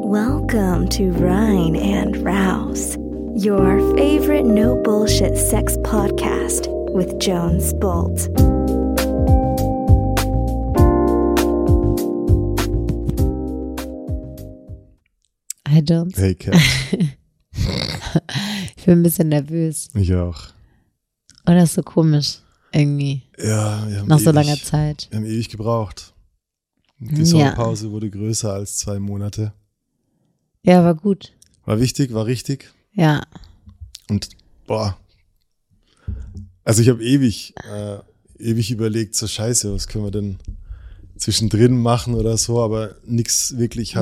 Welcome to Rhine and Rouse, your favorite no bullshit sex podcast with Jones Bolt. Hi Jones. Hey Kat. Ich bin ein bisschen nervös. Ich auch. Oder ist so komisch irgendwie. Ja, wir haben nach so langer Zeit. Wir haben ewig gebraucht. Die Sommerpause wurde größer als 2 Monate. Ja, war gut. War wichtig, war richtig. Ja. Und also ich habe ewig überlegt, so scheiße, was können wir denn zwischendrin machen oder so, aber nichts wirklich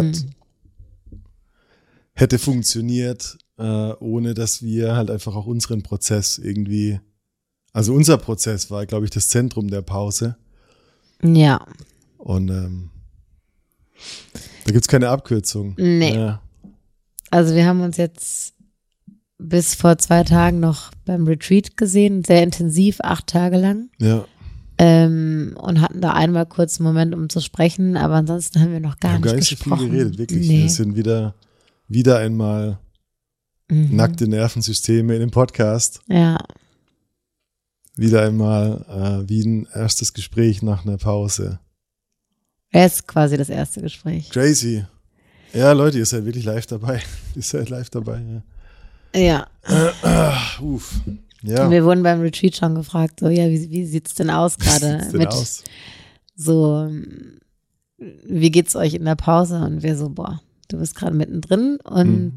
hätte funktioniert, ohne dass wir halt einfach auch unseren Prozess irgendwie, also unser Prozess war, glaube ich, das Zentrum der Pause. Ja. Und da gibt's keine Abkürzung. Nee. Ja. Also wir haben uns jetzt bis vor 2 Tagen noch beim Retreat gesehen, sehr intensiv, 8 Tage lang. Ja. Und hatten da einmal kurz einen Moment, um zu sprechen, aber ansonsten haben wir noch gar nicht gesprochen. So viel geredet, wirklich. Nee. Wir sind wieder einmal nackte Nervensysteme in dem Podcast. Ja. Wieder einmal wie ein erstes Gespräch nach einer Pause. Er ist quasi das erste Gespräch. Crazy. Ja, Leute, ihr seid wirklich live dabei. Ihr seid live dabei, Ja. Uff. Ja. Wir wurden beim Retreat schon gefragt, so, ja, wie sieht's denn aus gerade? So, wie geht's euch in der Pause? Und wir so, du bist gerade mittendrin und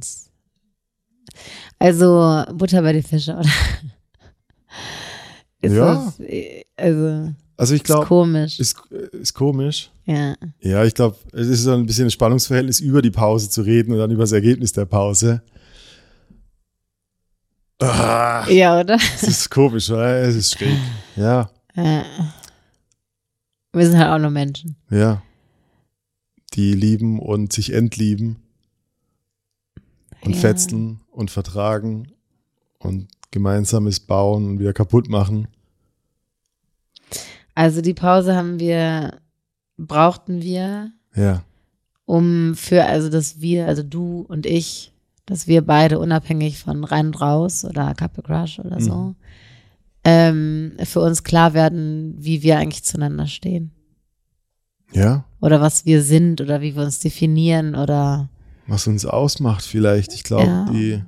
also Butter bei die Fische, oder? Also ich glaube, ist komisch. Ist komisch. Ja. Ja, ich glaube, es ist so ein bisschen ein Spannungsverhältnis, über die Pause zu reden und dann über das Ergebnis der Pause. Ja, oder? Es ist komisch, oder? Es ist schräg. Ja. Wir sind halt auch nur Menschen. Ja. Die lieben und sich entlieben und fetzeln und vertragen und Gemeinsames bauen und wieder kaputt machen. Also die Pause brauchten wir, dass du und ich, dass wir beide unabhängig von Rein und Raus oder Couple Crush oder so, für uns klar werden, wie wir eigentlich zueinander stehen. Ja. Oder was wir sind oder wie wir uns definieren oder was uns ausmacht vielleicht. Ich glaube,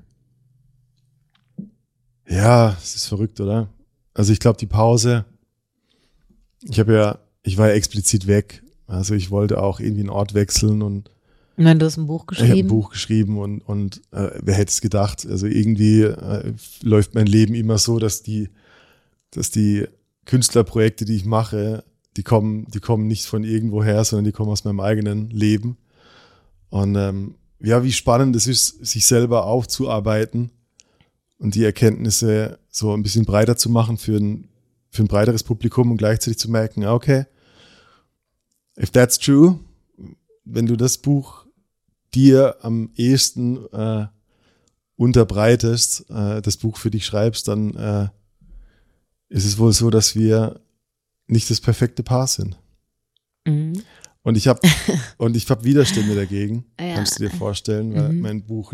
es ist verrückt, oder? Also ich glaube, die Pause, ich war ja explizit weg. Also ich wollte auch irgendwie einen Ort wechseln und du hast ein Buch geschrieben. Ich habe ein Buch geschrieben und wer hätte es gedacht? Also irgendwie läuft mein Leben immer so, dass die Künstlerprojekte, die ich mache, die kommen nicht von irgendwoher, sondern die kommen aus meinem eigenen Leben. Und wie spannend es ist, sich selber aufzuarbeiten und die Erkenntnisse so ein bisschen breiter zu machen für ein breiteres Publikum und gleichzeitig zu merken, okay, if that's true, wenn du das Buch dir am ehesten unterbreitest, das Buch für dich schreibst, dann ist es wohl so, dass wir nicht das perfekte Paar sind. Mhm. Und ich habe Widerstände dagegen, kannst du dir vorstellen, weil mein Buch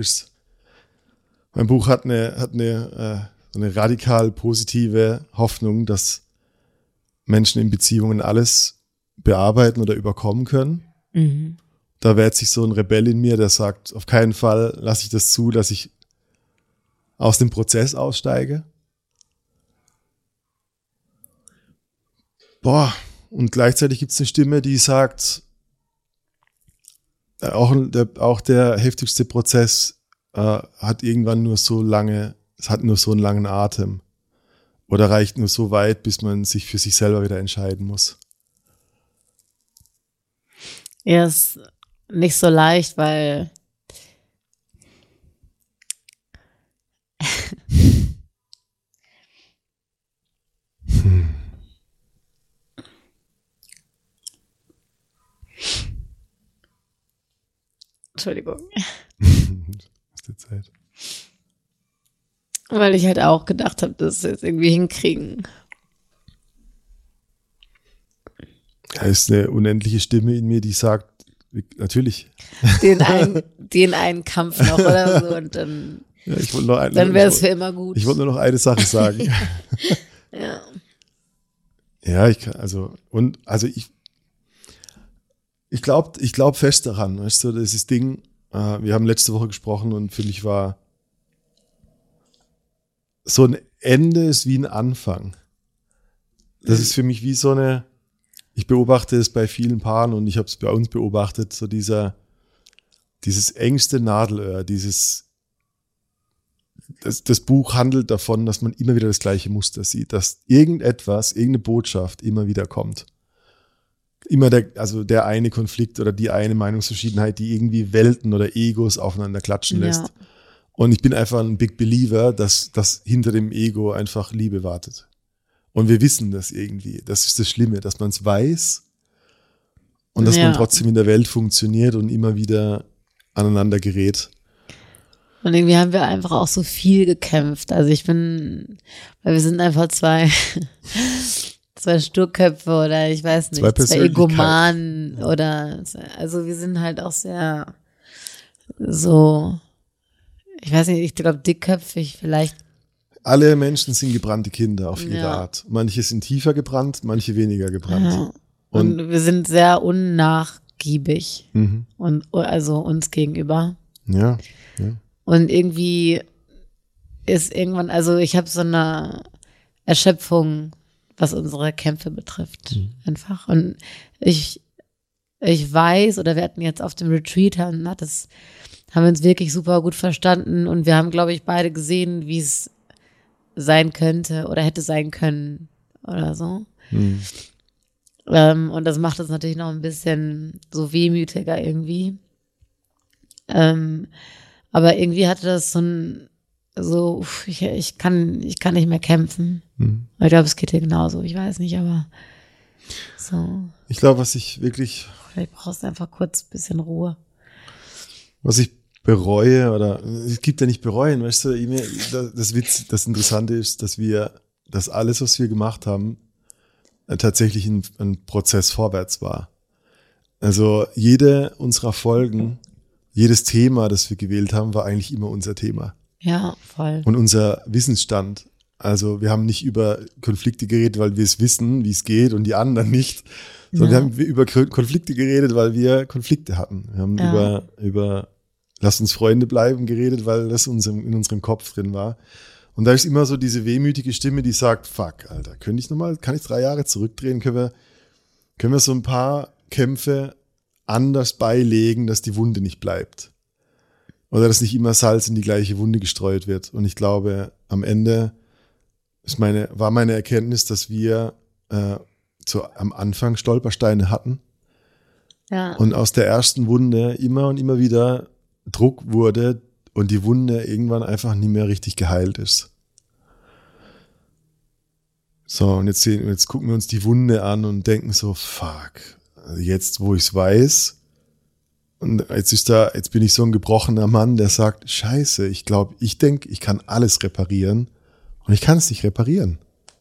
hat eine radikal positive Hoffnung, dass Menschen in Beziehungen alles bearbeiten oder überkommen können. Mhm. Da wehrt sich so ein Rebell in mir, der sagt, auf keinen Fall lasse ich das zu, dass ich aus dem Prozess aussteige. Und gleichzeitig gibt es eine Stimme, die sagt, auch der heftigste Prozess hat irgendwann nur so einen langen Atem oder reicht nur so weit, bis man sich für sich selber wieder entscheiden muss. Ja, ist nicht so leicht, weil Entschuldigung. Ist die Zeit. Weil ich halt auch gedacht habe, dass wir es irgendwie hinkriegen. Da ist eine unendliche Stimme in mir, die sagt, natürlich. Den einen Kampf noch oder so und dann, Ja, dann wäre es für immer gut. Ich wollte nur noch eine Sache sagen. Ja. Ja, ich glaube fest daran, weißt du, dieses Ding, wir haben letzte Woche gesprochen und für mich war so ein Ende ist wie ein Anfang. Das ist für mich wie so ich beobachte es bei vielen Paaren und ich habe es bei uns beobachtet, so dieses engste Nadelöhr, das Buch handelt davon, dass man immer wieder das gleiche Muster sieht, dass irgendeine Botschaft immer wieder kommt. Immer der eine Konflikt oder die eine Meinungsverschiedenheit, die irgendwie Welten oder Egos aufeinander klatschen lässt. Ja. Und ich bin einfach ein Big Believer, dass hinter dem Ego einfach Liebe wartet. Und wir wissen das irgendwie. Das ist das Schlimme, dass man es weiß und dass man trotzdem in der Welt funktioniert und immer wieder aneinander gerät. Und irgendwie haben wir einfach auch so viel gekämpft. Also weil wir sind einfach zwei Sturköpfe oder ich weiß nicht, zwei Egomanen also wir sind halt auch sehr so, ich weiß nicht, ich glaube dickköpfig vielleicht. Alle Menschen sind gebrannte Kinder auf ihre Art. Manche sind tiefer gebrannt, manche weniger gebrannt. Ja. Und wir sind sehr unnachgiebig und also uns gegenüber. Ja. Und irgendwie ist irgendwann, also ich habe so eine Erschöpfung, was unsere Kämpfe betrifft, einfach. Und ich weiß, oder wir hatten jetzt auf dem Retreat, haben wir uns wirklich super gut verstanden und wir haben, glaube ich, beide gesehen, wie es sein könnte oder hätte sein können oder so. Und das macht es natürlich noch ein bisschen so wehmütiger irgendwie. Aber irgendwie hatte das ich kann nicht mehr kämpfen. Ich glaube, es geht dir genauso, ich weiß nicht, aber so. Ich glaube, was ich wirklich... Vielleicht brauchst du einfach kurz ein bisschen Ruhe. Was ich bereue, oder es gibt ja nicht bereuen, weißt du, das Interessante ist, dass alles, was wir gemacht haben, tatsächlich ein Prozess vorwärts war. Also jede unserer Folgen, jedes Thema, das wir gewählt haben, war eigentlich immer unser Thema. Ja, voll. Und unser Wissensstand. Also wir haben nicht über Konflikte geredet, weil wir es wissen, wie es geht und die anderen nicht, sondern wir haben über Konflikte geredet, weil wir Konflikte hatten. Wir haben über Lass uns Freunde bleiben geredet, weil das in unserem Kopf drin war. Und da ist immer so diese wehmütige Stimme, die sagt, fuck, Alter, kann ich 3 Jahre zurückdrehen? Können wir so ein paar Kämpfe anders beilegen, dass die Wunde nicht bleibt? Oder dass nicht immer Salz in die gleiche Wunde gestreut wird? Und ich glaube, am Ende war meine Erkenntnis, dass wir am Anfang Stolpersteine hatten. Ja. Und aus der ersten Wunde immer und immer wieder Druck wurde und die Wunde irgendwann einfach nie mehr richtig geheilt ist. So, und jetzt gucken wir uns die Wunde an und denken so, fuck, jetzt wo ich es weiß, und jetzt bin ich so ein gebrochener Mann, der sagt, scheiße, ich denke, ich kann alles reparieren und ich kann es nicht reparieren.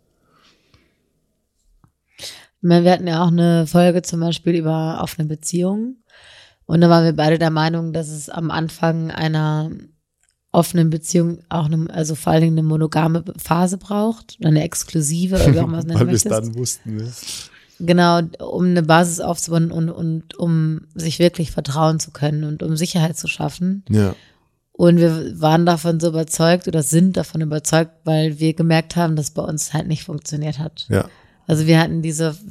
Wir hatten ja auch eine Folge zum Beispiel über offene Beziehungen. Und da waren wir beide der Meinung, dass es am Anfang einer offenen Beziehung auch also vor allen Dingen eine monogame Phase braucht, oder eine exklusive, oder wie auch immer es nennen weil wir es möchtest. dann wussten. Ne? Genau, um eine Basis aufzubauen und um sich wirklich vertrauen zu können und um Sicherheit zu schaffen. Ja. Und wir waren davon so überzeugt oder sind davon überzeugt, weil wir gemerkt haben, dass bei uns halt nicht funktioniert hat. Ja. Also wir hatten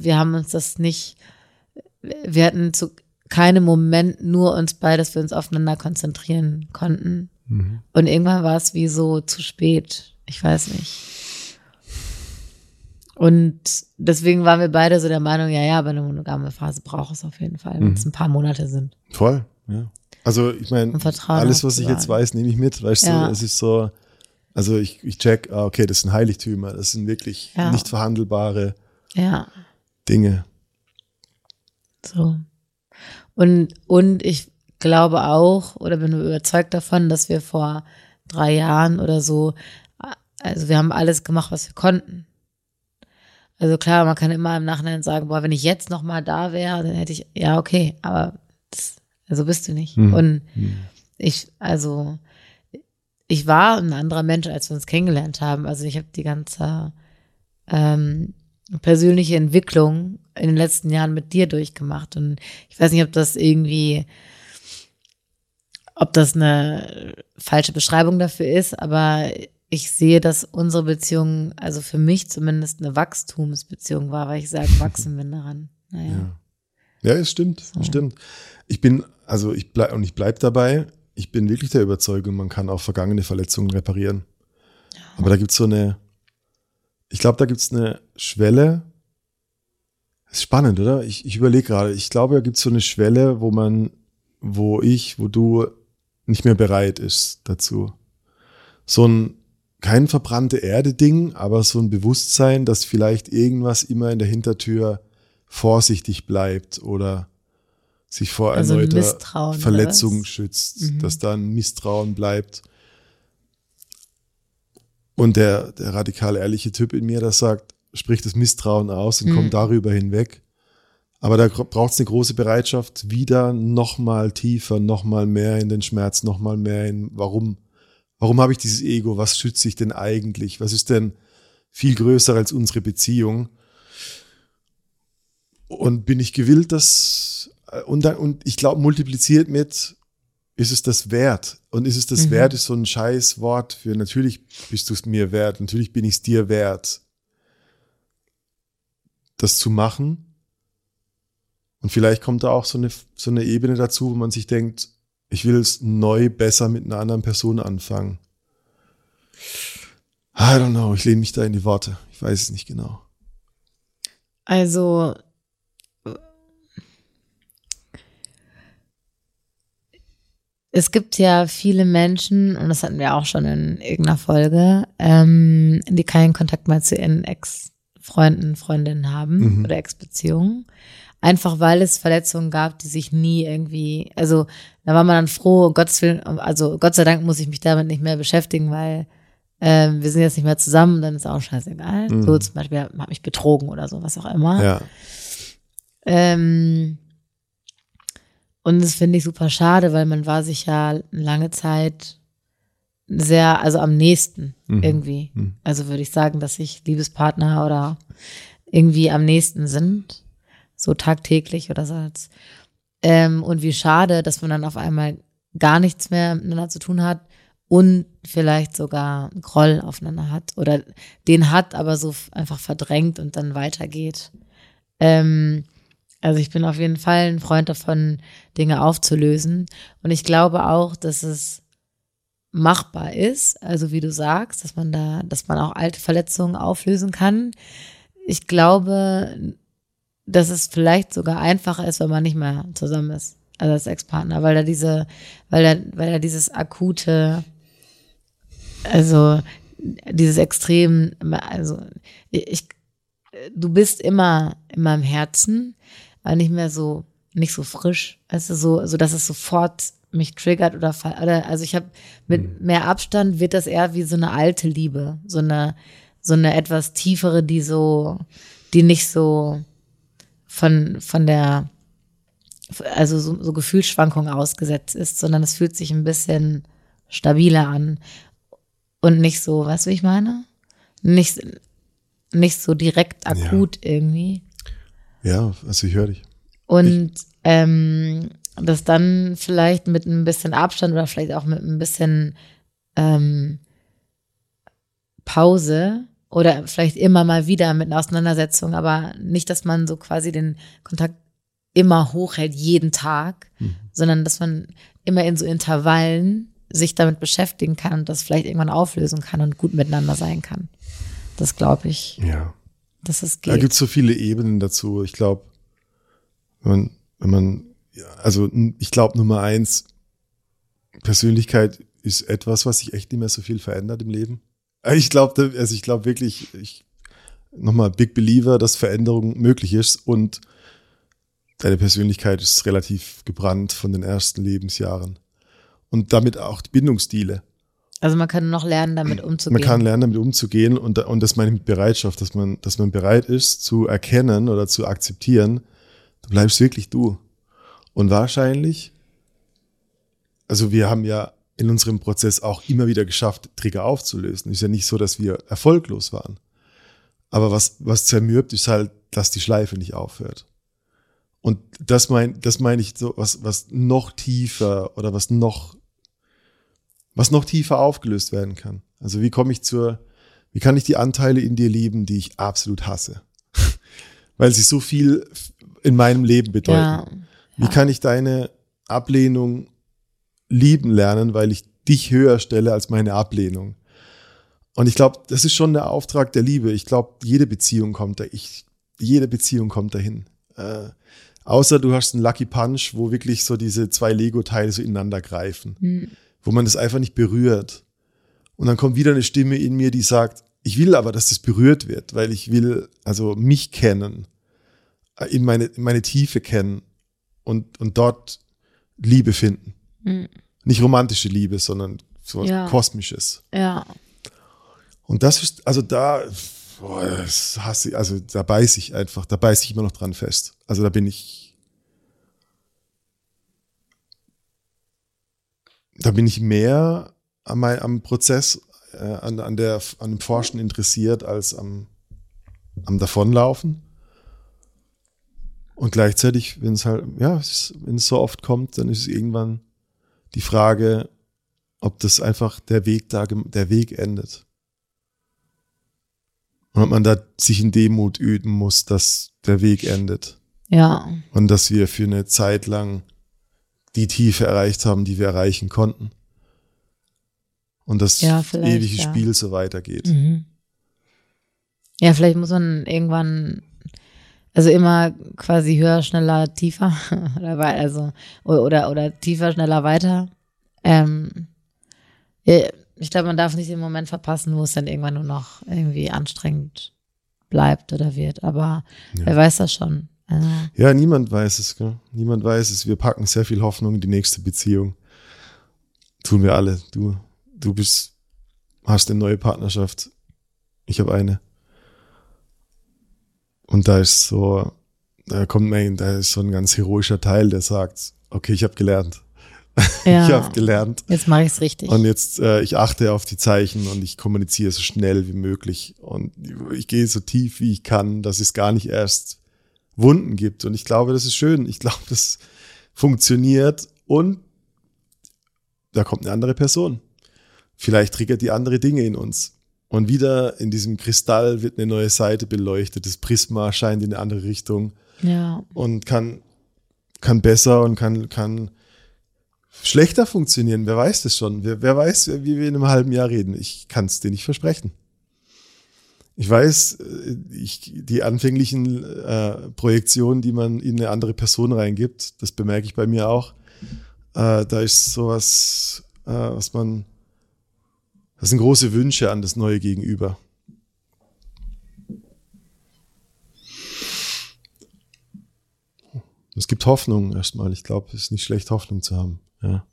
zu keinem Moment nur uns dass wir uns aufeinander konzentrieren konnten. Und irgendwann war es wie so zu spät. Ich weiß nicht. Und deswegen waren wir beide so der Meinung, aber eine monogame Phase braucht es auf jeden Fall, wenn es ein paar Monate sind. Voll, ja. Also ich meine, alles, was ich jetzt weiß, nehme ich mit. Weißt du, es ist so, also ich check, okay, das sind Heiligtümer, das sind wirklich nicht verhandelbare Dinge. So. Und ich glaube auch, oder bin überzeugt davon, dass wir vor 3 Jahren oder so, also wir haben alles gemacht, was wir konnten. Also klar, man kann immer im Nachhinein sagen, wenn ich jetzt noch mal da wäre, dann hätte ich, okay, aber Also bist du nicht. Und ich war ein anderer Mensch, als wir uns kennengelernt haben. Also ich habe die ganze persönliche Entwicklung in den letzten Jahren mit dir durchgemacht. Und ich weiß nicht, ob das eine falsche Beschreibung dafür ist, aber ich sehe, dass unsere Beziehung, also für mich zumindest eine Wachstumsbeziehung war, weil ich sage, wachsen wir daran. Naja. Ja, es stimmt, es stimmt. Ich bleib dabei, ich bin wirklich der Überzeugung, man kann auch vergangene Verletzungen reparieren. Ja. Aber da gibt's ich glaube, da gibt's eine Schwelle. Das ist spannend, oder? Ich überlege gerade, ich glaube, da gibt's so eine Schwelle, wo du nicht mehr bereit ist dazu. Kein verbrannte Erde-Ding, aber so ein Bewusstsein, dass vielleicht irgendwas immer in der Hintertür vorsichtig bleibt oder sich vor erneuter Verletzung schützt, dass da ein Misstrauen bleibt. Und der radikal ehrliche Typ in mir, der sagt, spricht das Misstrauen aus und kommt darüber hinweg. Aber da braucht es eine große Bereitschaft, wieder noch mal tiefer, noch mal mehr in den Schmerz, noch mal mehr in Warum habe ich dieses Ego? Was schütze ich denn eigentlich? Was ist denn viel größer als unsere Beziehung? Und bin ich gewillt, und ich glaube, multipliziert mit, ist es das wert? Und ist es das wert, ist so ein scheiß Wort für, natürlich bist du es mir wert, natürlich bin ich es dir wert, das zu machen. Und vielleicht kommt da auch so eine Ebene dazu, wo man sich denkt, ich will es neu besser mit einer anderen Person anfangen. I don't know, ich lehne mich da in die Worte. Ich weiß es nicht genau. Also es gibt ja viele Menschen, und das hatten wir auch schon in irgendeiner Folge, die keinen Kontakt mehr zu ihren Ex-Freunden, Freundinnen haben oder Ex-Beziehungen. Einfach weil es Verletzungen gab, die sich nie irgendwie, also da war man dann froh, Gott sei Dank muss ich mich damit nicht mehr beschäftigen, weil wir sind jetzt nicht mehr zusammen, dann ist auch scheißegal. So zum Beispiel, hat mich betrogen oder so, was auch immer. Ja. Und das finde ich super schade, weil man war sich ja lange Zeit also am nächsten irgendwie. Also würde ich sagen, dass sich Liebespartner oder irgendwie am nächsten sind. So tagtäglich oder so. Und wie schade, dass man dann auf einmal gar nichts mehr miteinander zu tun hat und vielleicht sogar einen Groll aufeinander hat oder den hat, aber so einfach verdrängt und dann weitergeht. Also ich bin auf jeden Fall ein Freund davon, Dinge aufzulösen. Und ich glaube auch, dass es machbar ist, also wie du sagst, dass man auch alte Verletzungen auflösen kann. Ich glaube, dass es vielleicht sogar einfacher ist, wenn man nicht mehr zusammen ist, also als Ex-Partner, weil er dieses akute, also dieses Extrem, also du bist immer in meinem Herzen, aber nicht so frisch, also so, dass es sofort mich triggert oder also ich habe mit mehr Abstand wird das eher wie so eine alte Liebe, so eine etwas tiefere, die nicht so von der, also so Gefühlsschwankungen ausgesetzt ist, sondern es fühlt sich ein bisschen stabiler an und nicht so, weißt du, wie ich meine? Nicht so direkt akut irgendwie. Ja, also ich höre dich. Und das dann vielleicht mit ein bisschen Abstand oder vielleicht auch mit ein bisschen Pause oder vielleicht immer mal wieder mit einer Auseinandersetzung, aber nicht, dass man so quasi den Kontakt immer hochhält, jeden Tag, sondern dass man immer in so Intervallen sich damit beschäftigen kann und das vielleicht irgendwann auflösen kann und gut miteinander sein kann. Das glaube ich, dass es geht. Da gibt es so viele Ebenen dazu. Ich glaube, ich glaube Nummer 1, Persönlichkeit ist etwas, was sich echt nicht mehr so viel verändert im Leben. Ich glaube wirklich, nochmal Big Believer, dass Veränderung möglich ist und deine Persönlichkeit ist relativ gebrannt von den ersten Lebensjahren. Und damit auch die Bindungsstile. Also man kann noch lernen, damit umzugehen. Man kann lernen, damit umzugehen und das meine ich mit Bereitschaft, dass man bereit ist zu erkennen oder zu akzeptieren, du bleibst wirklich du. Und wahrscheinlich, also wir haben ja in unserem Prozess auch immer wieder geschafft, Trigger aufzulösen. Ist ja nicht so, dass wir erfolglos waren. Aber was zermürbt, ist halt, dass die Schleife nicht aufhört. Und das meine ich so, was noch tiefer oder was noch tiefer aufgelöst werden kann. Also wie kann ich die Anteile in dir lieben, die ich absolut hasse? Weil sie so viel in meinem Leben bedeuten. Ja. Wie kann ich deine Ablehnung lieben lernen, weil ich dich höher stelle als meine Ablehnung? Und ich glaube, das ist schon der Auftrag der Liebe. Ich glaube, jede Beziehung kommt dahin. Außer du hast einen Lucky Punch, wo wirklich so diese 2 Lego-Teile so ineinander greifen, wo man das einfach nicht berührt. Und dann kommt wieder eine Stimme in mir, die sagt, ich will aber, dass das berührt wird, weil ich will also mich kennen, in meine Tiefe kennen und dort Liebe finden. Nicht romantische Liebe, sondern so was Kosmisches. Ja. Und das ist, also das hasse ich, also da beiß ich immer noch dran fest. Also da bin ich mehr am Prozess, an dem Forschen interessiert als am Davonlaufen. Und gleichzeitig, wenn es so oft kommt, dann ist es irgendwann die Frage, ob das einfach der Weg endet. Und ob man da sich in Demut üben muss, dass der Weg endet. Ja. Und dass wir für eine Zeit lang die Tiefe erreicht haben, die wir erreichen konnten. Und das ewige Spiel so weitergeht. Mhm. Ja, vielleicht muss man irgendwann, also immer quasi höher, schneller, tiefer oder tiefer, schneller, weiter. Ich glaube, man darf nicht den Moment verpassen, wo es dann irgendwann nur noch irgendwie anstrengend bleibt oder wird. Aber wer weiß das schon. Ja, niemand weiß es. Gell? Niemand weiß es. Wir packen sehr viel Hoffnung in die nächste Beziehung. Tun wir alle. Du hast eine neue Partnerschaft. Ich habe eine. Und da ist so ein ganz heroischer Teil, der sagt, okay, ich habe gelernt. Ja, ich habe gelernt. Jetzt mache ich es richtig. Und jetzt, ich achte auf die Zeichen und ich kommuniziere so schnell wie möglich. Und ich gehe so tief, wie ich kann, dass es gar nicht erst Wunden gibt. Und ich glaube, das ist schön. Ich glaube, das funktioniert. Und da kommt eine andere Person. Vielleicht triggert die andere Dinge in uns. Und wieder in diesem Kristall wird eine neue Seite beleuchtet. Das Prisma scheint in eine andere Richtung. Ja. Und kann besser und kann schlechter funktionieren. Wer weiß das schon? Wer weiß, wie wir in einem halben Jahr reden? Ich kann es dir nicht versprechen. Ich weiß, die anfänglichen Projektionen, die man in eine andere Person reingibt, das bemerke ich bei mir auch. Da ist sowas, das sind große Wünsche an das neue Gegenüber. Es gibt Hoffnung erstmal. Ich glaube, es ist nicht schlecht, Hoffnung zu haben. Ja.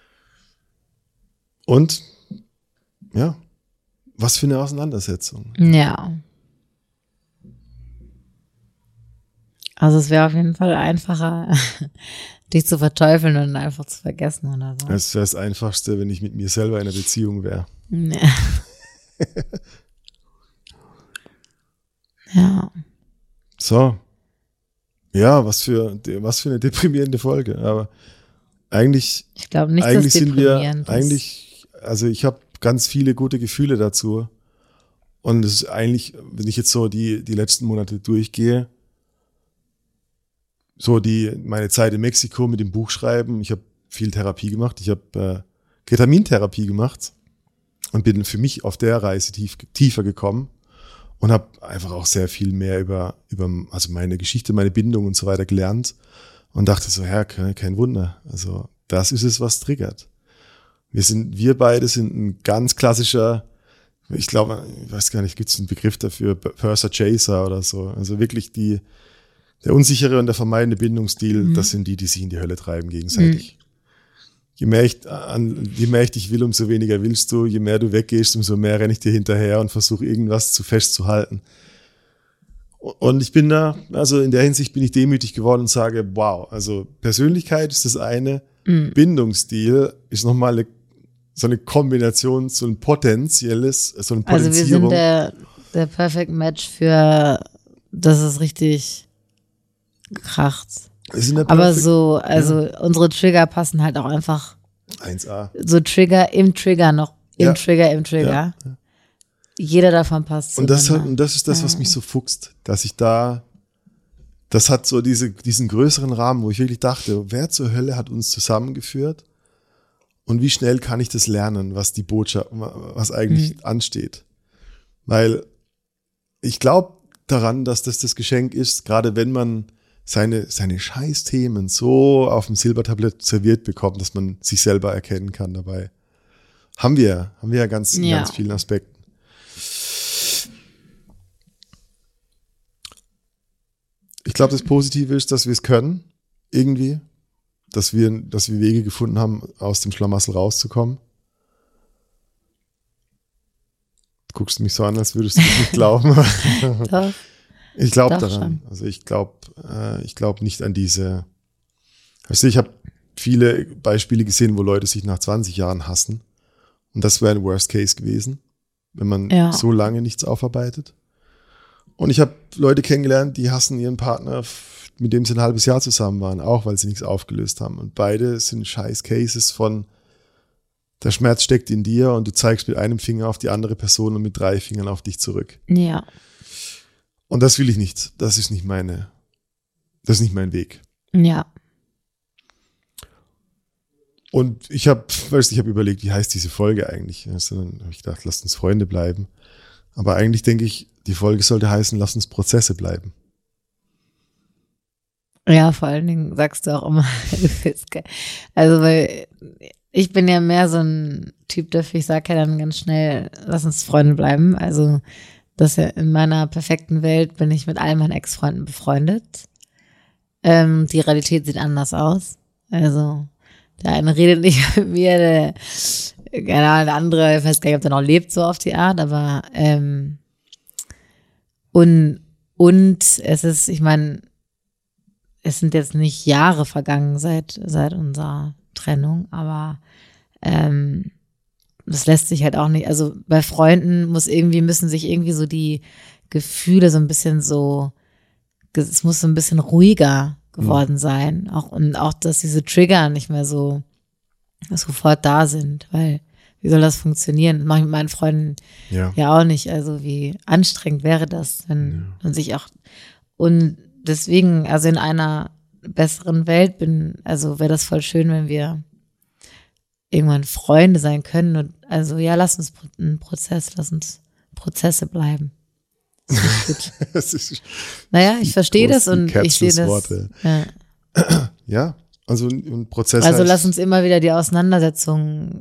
Und, ja, was für eine Auseinandersetzung. Ja. Also es wäre auf jeden Fall einfacher, dich zu verteufeln und einfach zu vergessen oder so. Es wäre das Einfachste, wenn ich mit mir selber in einer Beziehung wäre. Ja. Ja. So. Ja, was für eine deprimierende Folge. Aber eigentlich, ich glaube nicht, eigentlich dass sind wir, ist. also ich habe ganz viele gute Gefühle dazu. Und es ist eigentlich, wenn ich jetzt so die letzten Monate durchgehe, so meine Zeit in Mexiko mit dem Buchschreiben, ich habe viel Therapie gemacht, ich habe Ketamintherapie gemacht und bin für mich auf der Reise tiefer gekommen und habe einfach auch sehr viel mehr über also meine Geschichte, meine Bindung und so weiter gelernt und dachte so, ja, kein Wunder, also das ist es, was triggert. Wir beide sind ein ganz klassischer, ich glaube, ich weiß gar nicht, gibt es einen Begriff dafür, Purser Chaser oder so, also wirklich der unsichere und der vermeidende Bindungsstil, das sind die sich in die Hölle treiben gegenseitig. Je mehr ich dich will, umso weniger willst du. Je mehr du weggehst, umso mehr renne ich dir hinterher und versuche irgendwas festzuhalten. Und ich bin da, also in der Hinsicht bin ich demütig geworden und sage, wow, also Persönlichkeit ist das eine, Bindungsstil ist nochmal so eine Kombination, so ein potenzielles, so eine Potenzierung. Also wir sind der Perfect Match für, dass es richtig kracht. Aber so, also unsere Trigger passen halt auch einfach 1A. So Trigger im Trigger noch, im Trigger. Ja. Jeder davon passt. Und das ist das, was mich so fuchst, dass ich das hat so diesen größeren Rahmen, wo ich wirklich dachte, wer zur Hölle hat uns zusammengeführt und wie schnell kann ich das lernen, was die Botschaft, was eigentlich ansteht. Weil ich glaube daran, dass das Geschenk ist, gerade wenn man seine Scheißthemen so auf dem Silbertablett serviert bekommt, dass man sich selber erkennen kann dabei. Haben wir ja ganz vielen Aspekten. Ich glaube, das Positive ist, dass wir es können, irgendwie, dass wir Wege gefunden haben, aus dem Schlamassel rauszukommen. Du guckst mich so an, als würdest du es nicht glauben. Doch. Ich glaube daran. Schon. Also ich glaube nicht an diese. Weißt du, ich habe viele Beispiele gesehen, wo Leute sich nach 20 Jahren hassen. Und das wäre ein Worst Case gewesen, wenn man so lange nichts aufarbeitet. Und ich habe Leute kennengelernt, die hassen ihren Partner, mit dem sie ein halbes Jahr zusammen waren, auch weil sie nichts aufgelöst haben. Und beide sind scheiß Cases von, der Schmerz steckt in dir und du zeigst mit einem Finger auf die andere Person und mit 3 Fingern auf dich zurück. Ja. Und das will ich nicht. Das ist nicht mein Weg. Ja. Und ich habe überlegt, wie heißt diese Folge eigentlich? Also dann habe ich gedacht, lasst uns Freunde bleiben. Aber eigentlich denke ich, die Folge sollte heißen, lass uns Prozesse bleiben. Ja, vor allen Dingen sagst du auch immer, also weil ich bin ja mehr so ein Typ dafür, ich sage ja dann ganz schnell, lass uns Freunde bleiben. Also das ja in meiner perfekten Welt bin ich mit all meinen Ex-Freunden befreundet. Die Realität sieht anders aus. Also der eine redet nicht mit mir, der andere, ich weiß gar nicht, ob der noch lebt, so auf die Art, aber und es ist, ich meine, es sind jetzt nicht Jahre vergangen seit unserer Trennung, aber das lässt sich halt auch nicht, also bei Freunden müssen sich irgendwie so die Gefühle so ein bisschen so, es muss so ein bisschen ruhiger geworden sein. Und auch, dass diese Trigger nicht mehr so sofort da sind, weil wie soll das funktionieren? Das mache ich mit meinen Freunden ja auch nicht. Also wie anstrengend wäre das, wenn man sich auch, und deswegen, also in einer besseren Welt wäre das voll schön, wenn wir irgendwann Freunde sein können und also lass uns Prozesse bleiben. Das ist gut. Naja, ich verstehe das und ich sehe das. Ja, also ein Prozess. Also lass uns immer wieder die Auseinandersetzung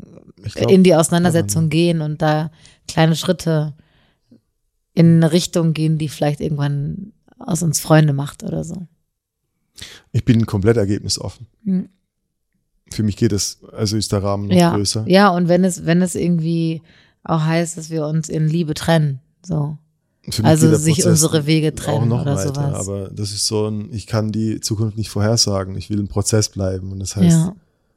gehen und da kleine Schritte in eine Richtung gehen, die vielleicht irgendwann aus uns Freunde macht oder so. Ich bin komplett ergebnisoffen. Für mich ist der Rahmen noch größer. Ja, und wenn es irgendwie auch heißt, dass wir uns in Liebe trennen, so. Also sich unsere Wege trennen auch noch oder weiter, sowas. Aber das ist ich kann die Zukunft nicht vorhersagen. Ich will im Prozess bleiben. Und das heißt,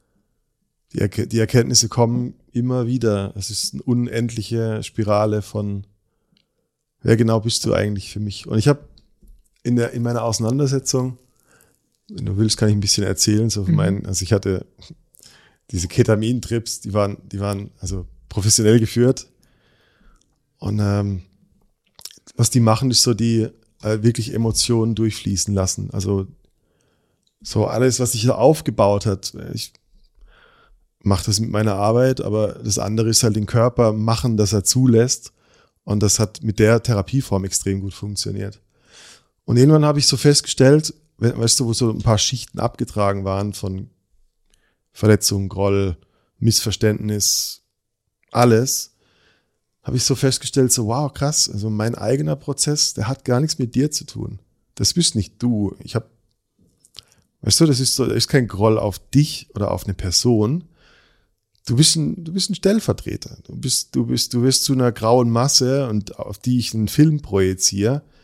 die Erkenntnisse kommen immer wieder. Es ist eine unendliche Spirale von, wer genau bist du eigentlich für mich? Und ich habe in meiner Auseinandersetzung, wenn du willst, kann ich ein bisschen erzählen. So also ich hatte diese Ketamin-Trips, die waren also professionell geführt. Und was die machen, ist so die wirklich Emotionen durchfließen lassen. Also so alles, was sich da aufgebaut hat. Ich mache das mit meiner Arbeit, aber das andere ist halt den Körper machen, dass er zulässt. Und das hat mit der Therapieform extrem gut funktioniert. Und irgendwann habe ich so festgestellt, weißt du, wo so ein paar Schichten abgetragen waren von Verletzung, Groll, Missverständnis, alles, habe ich so festgestellt, so wow, krass, also mein eigener Prozess, der hat gar nichts mit dir zu tun. Das bist nicht du. Weißt du, das ist kein Groll auf dich oder auf eine Person. Du bist ein Stellvertreter. Du wirst zu einer grauen Masse und auf die ich einen Film projiziere.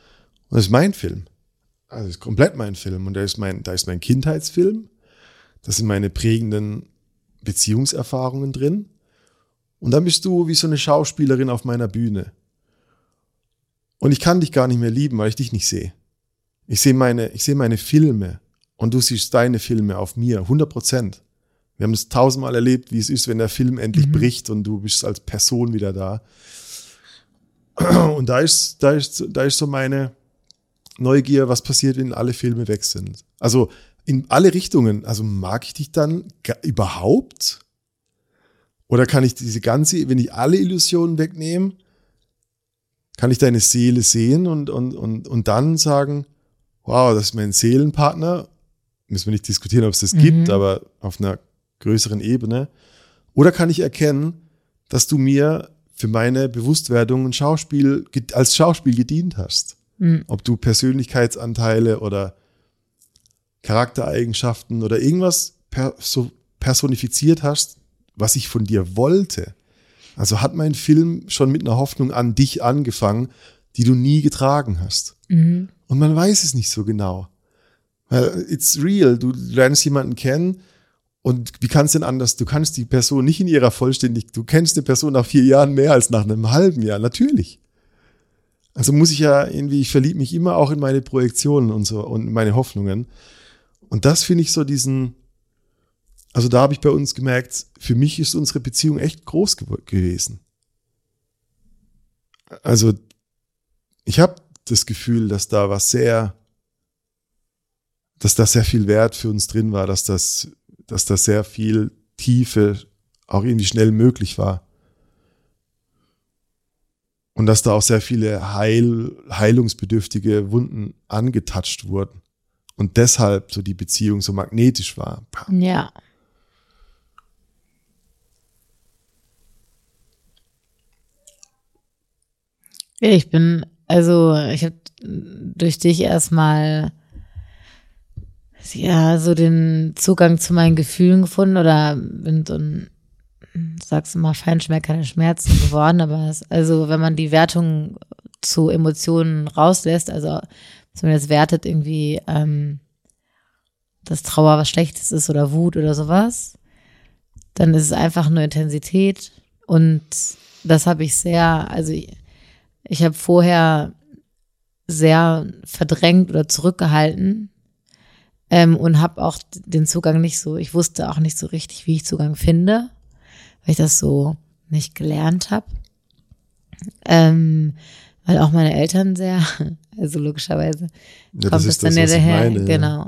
Und das ist mein Film. Also das ist komplett mein Film. Und da ist mein Kindheitsfilm. Da sind meine prägenden Beziehungserfahrungen drin. Und dann bist du wie so eine Schauspielerin auf meiner Bühne. Und ich kann dich gar nicht mehr lieben, weil ich dich nicht sehe. Ich sehe meine Filme und du siehst deine Filme auf mir, 100%. Wir haben es 1000-mal erlebt, wie es ist, wenn der Film endlich bricht und du bist als Person wieder da. Und da ist so meine Neugier, was passiert, wenn alle Filme weg sind. Also in alle Richtungen. Also mag ich dich dann überhaupt? Oder kann ich wenn ich alle Illusionen wegnehme, kann ich deine Seele sehen und dann sagen, wow, das ist mein Seelenpartner. Müssen wir nicht diskutieren, ob es das gibt, aber auf einer größeren Ebene. Oder kann ich erkennen, dass du mir für meine Bewusstwerdung als Schauspiel gedient hast. Ob du Persönlichkeitsanteile oder Charaktereigenschaften oder irgendwas so personifiziert hast, was ich von dir wollte. Also hat mein Film schon mit einer Hoffnung an dich angefangen, die du nie getragen hast. Und man weiß es nicht so genau. Weil it's real. Du lernst jemanden kennen und wie kannst du denn anders? Du kannst die Person nicht in ihrer du kennst eine Person nach 4 Jahren mehr als nach einem halben Jahr. Natürlich. Also ich verliebe mich immer auch in meine Projektionen und so und meine Hoffnungen. Und das finde ich so also da habe ich bei uns gemerkt, für mich ist unsere Beziehung echt groß gewesen. Also ich habe das Gefühl, dass da sehr viel Wert für uns drin war, dass da sehr viel Tiefe auch irgendwie schnell möglich war. Und dass da auch sehr viele heilungsbedürftige Wunden angetatscht wurden. Und deshalb so die Beziehung so magnetisch war. Ja. Ich habe durch dich erstmal so den Zugang zu meinen Gefühlen gefunden oder bin so ein, sagst du mal, Feinschmecker der Schmerzen geworden, aber wenn man die Wertung zu Emotionen rauslässt, also zumindest wertet irgendwie, dass Trauer was Schlechtes ist oder Wut oder sowas, dann ist es einfach nur Intensität und das habe ich ich habe vorher sehr verdrängt oder zurückgehalten und habe auch den Zugang ich wusste auch nicht so richtig, wie ich Zugang finde, weil ich das so nicht gelernt habe. Weil auch meine Eltern also logischerweise kommt es dann ja daher, genau,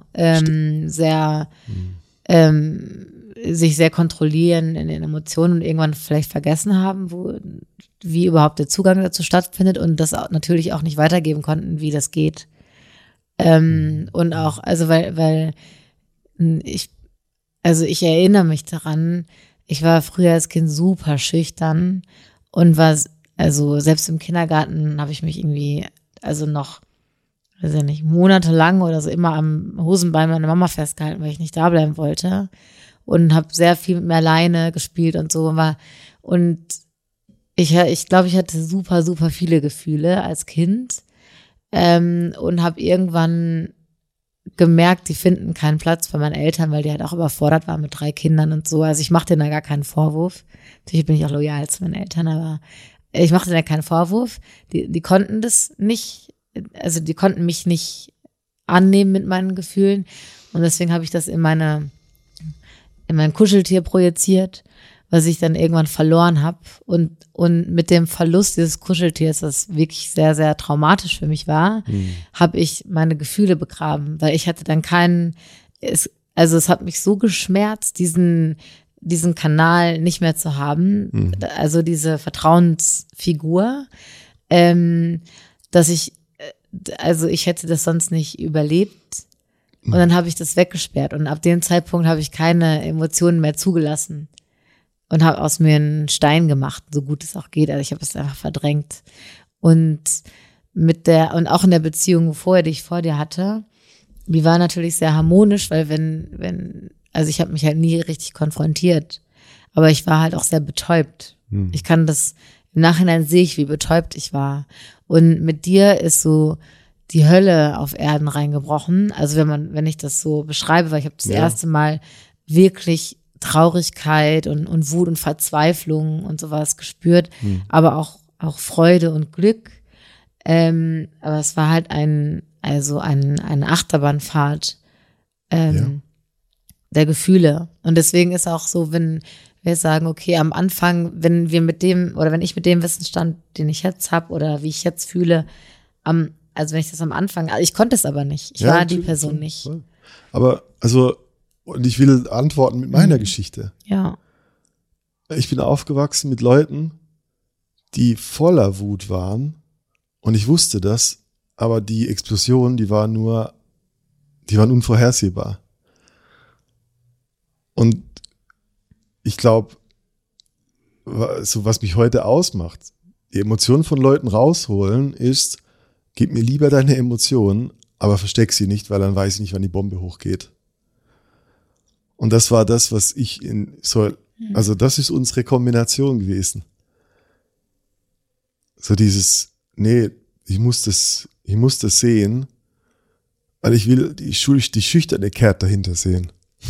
sich sehr kontrollieren in den Emotionen und irgendwann vielleicht vergessen haben, wie überhaupt der Zugang dazu stattfindet und das auch natürlich auch nicht weitergeben konnten, wie das geht. Und auch, also weil ich erinnere mich daran, ich war früher als Kind super schüchtern und selbst im Kindergarten habe ich mich irgendwie, noch, weiß ich nicht, monatelang oder so immer am Hosenbein meiner Mama festgehalten, weil ich nicht da bleiben wollte und habe sehr viel mit mir alleine gespielt und so und ich glaube, ich hatte super, super viele Gefühle als Kind und habe irgendwann gemerkt, die finden keinen Platz bei meinen Eltern, weil die halt auch überfordert waren mit 3 Kindern und so. Also ich mache denen da gar keinen Vorwurf. Natürlich bin ich auch loyal zu meinen Eltern, aber ich machte da keinen Vorwurf. Die konnten das nicht, also die konnten mich nicht annehmen mit meinen Gefühlen und deswegen habe ich das in mein Kuscheltier projiziert, was ich dann irgendwann verloren habe und mit dem Verlust dieses Kuscheltiers, das wirklich sehr, sehr traumatisch für mich war, habe ich meine Gefühle begraben, weil ich hatte dann es hat mich so geschmerzt, diesen Kanal nicht mehr zu haben, also diese Vertrauensfigur, dass ich hätte das sonst nicht überlebt und dann habe ich das weggesperrt und ab dem Zeitpunkt habe ich keine Emotionen mehr zugelassen und habe aus mir einen Stein gemacht, so gut es auch geht, also ich habe es einfach verdrängt und auch in der Beziehung vorher, die ich vor dir hatte, die war natürlich sehr harmonisch, weil also ich habe mich halt nie richtig konfrontiert, aber ich war halt auch sehr betäubt. Ich kann das, im Nachhinein sehe ich, wie betäubt ich war. Und mit dir ist so, die Hölle auf Erden reingebrochen. Also wenn ich das so beschreibe, weil ich habe das erste Mal wirklich Traurigkeit und Wut und Verzweiflung und sowas gespürt, aber auch Freude und Glück. Aber es war halt eine Achterbahnfahrt der Gefühle. Und deswegen ist auch so, wenn wir sagen, okay, am Anfang, wenn ich mit dem Wissensstand, den ich jetzt habe oder wie ich jetzt fühle, also wenn ich das am Anfang, ich konnte es aber nicht. Ich war die Person nicht. Aber und ich will antworten mit meiner Geschichte. Ja. Ich bin aufgewachsen mit Leuten, die voller Wut waren und ich wusste das, aber die Explosionen, die waren unvorhersehbar. Und ich glaube, so was mich heute ausmacht, die Emotionen von Leuten rausholen, ist, gib mir lieber deine Emotionen, aber versteck sie nicht, weil dann weiß ich nicht, wann die Bombe hochgeht. Und das war das, was also das ist unsere Kombination gewesen. So dieses, nee, ich muss das sehen, weil ich will die schüchterne Kert dahinter sehen.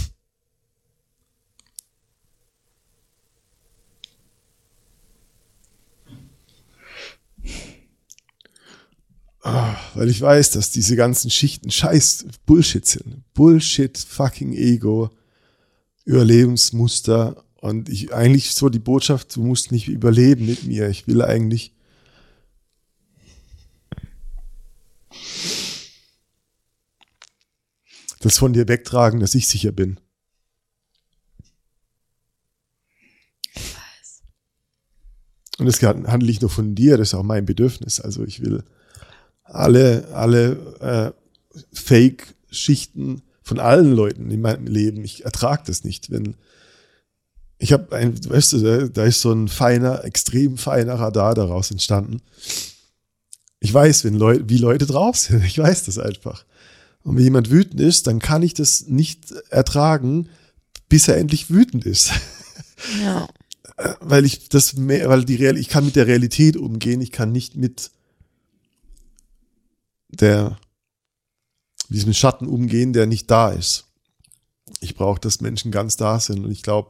Weil ich weiß, dass diese ganzen Schichten scheiß Bullshit sind. Bullshit, fucking Ego, Überlebensmuster. Und eigentlich so die Botschaft, du musst nicht überleben mit mir. Ich will eigentlich das von dir wegtragen, dass ich sicher bin. Ich weiß. Und das handelt nicht nur von dir, das ist auch mein Bedürfnis. Also ich will alle Fake-Schichten von allen Leuten in meinem Leben. Ich ertrage das nicht, wenn weißt du, da ist so ein extrem feiner Radar daraus entstanden. Ich weiß, wie Leute drauf sind. Ich weiß das einfach. Und wenn jemand wütend ist, dann kann ich das nicht ertragen, bis er endlich wütend ist. Ja. Weil ich kann mit der Realität umgehen, ich kann nicht mit diesem Schatten umgehen, der nicht da ist. Ich brauche, dass Menschen ganz da sind. Und ich glaube,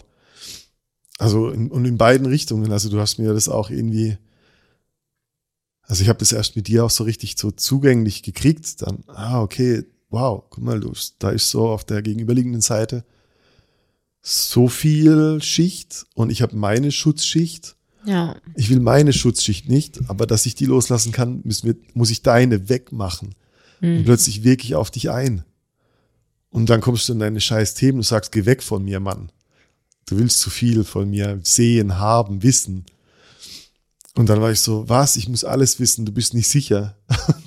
in beiden Richtungen, also du hast mir das auch irgendwie, also ich habe das erst mit dir auch so richtig so zugänglich gekriegt, dann, okay, wow, guck mal, da ist so auf der gegenüberliegenden Seite so viel Schicht und ich habe meine Schutzschicht. Ja. Ich will meine Schutzschicht nicht, aber dass ich die loslassen kann, muss ich deine wegmachen. Und plötzlich wirke ich auf dich ein. Und dann kommst du in deine scheiß Themen und sagst, geh weg von mir, Mann. Du willst zu viel von mir sehen, haben, wissen. Und dann war ich so, was? Ich muss alles wissen, du bist nicht sicher.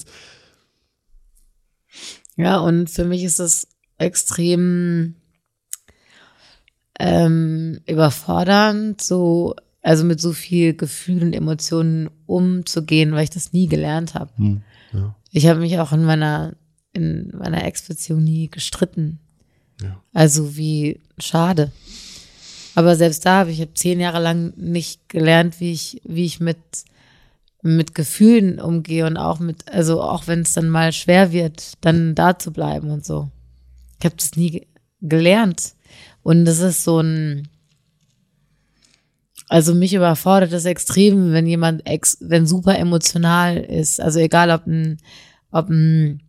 Ja, und für mich ist es extrem überfordernd, also mit so viel Gefühlen und Emotionen umzugehen, weil ich das nie gelernt habe. Ja. Ich habe mich auch in meiner Ex-Beziehung nie gestritten. Ja. Also wie schade. Aber selbst da habe ich 10 Jahre lang nicht gelernt, wie ich mit Gefühlen umgehe und auch auch wenn es dann mal schwer wird, dann da zu bleiben und so. Ich habe das nie gelernt. Und das ist also mich überfordert das extrem, wenn jemand wenn super emotional ist. Also egal, ob eine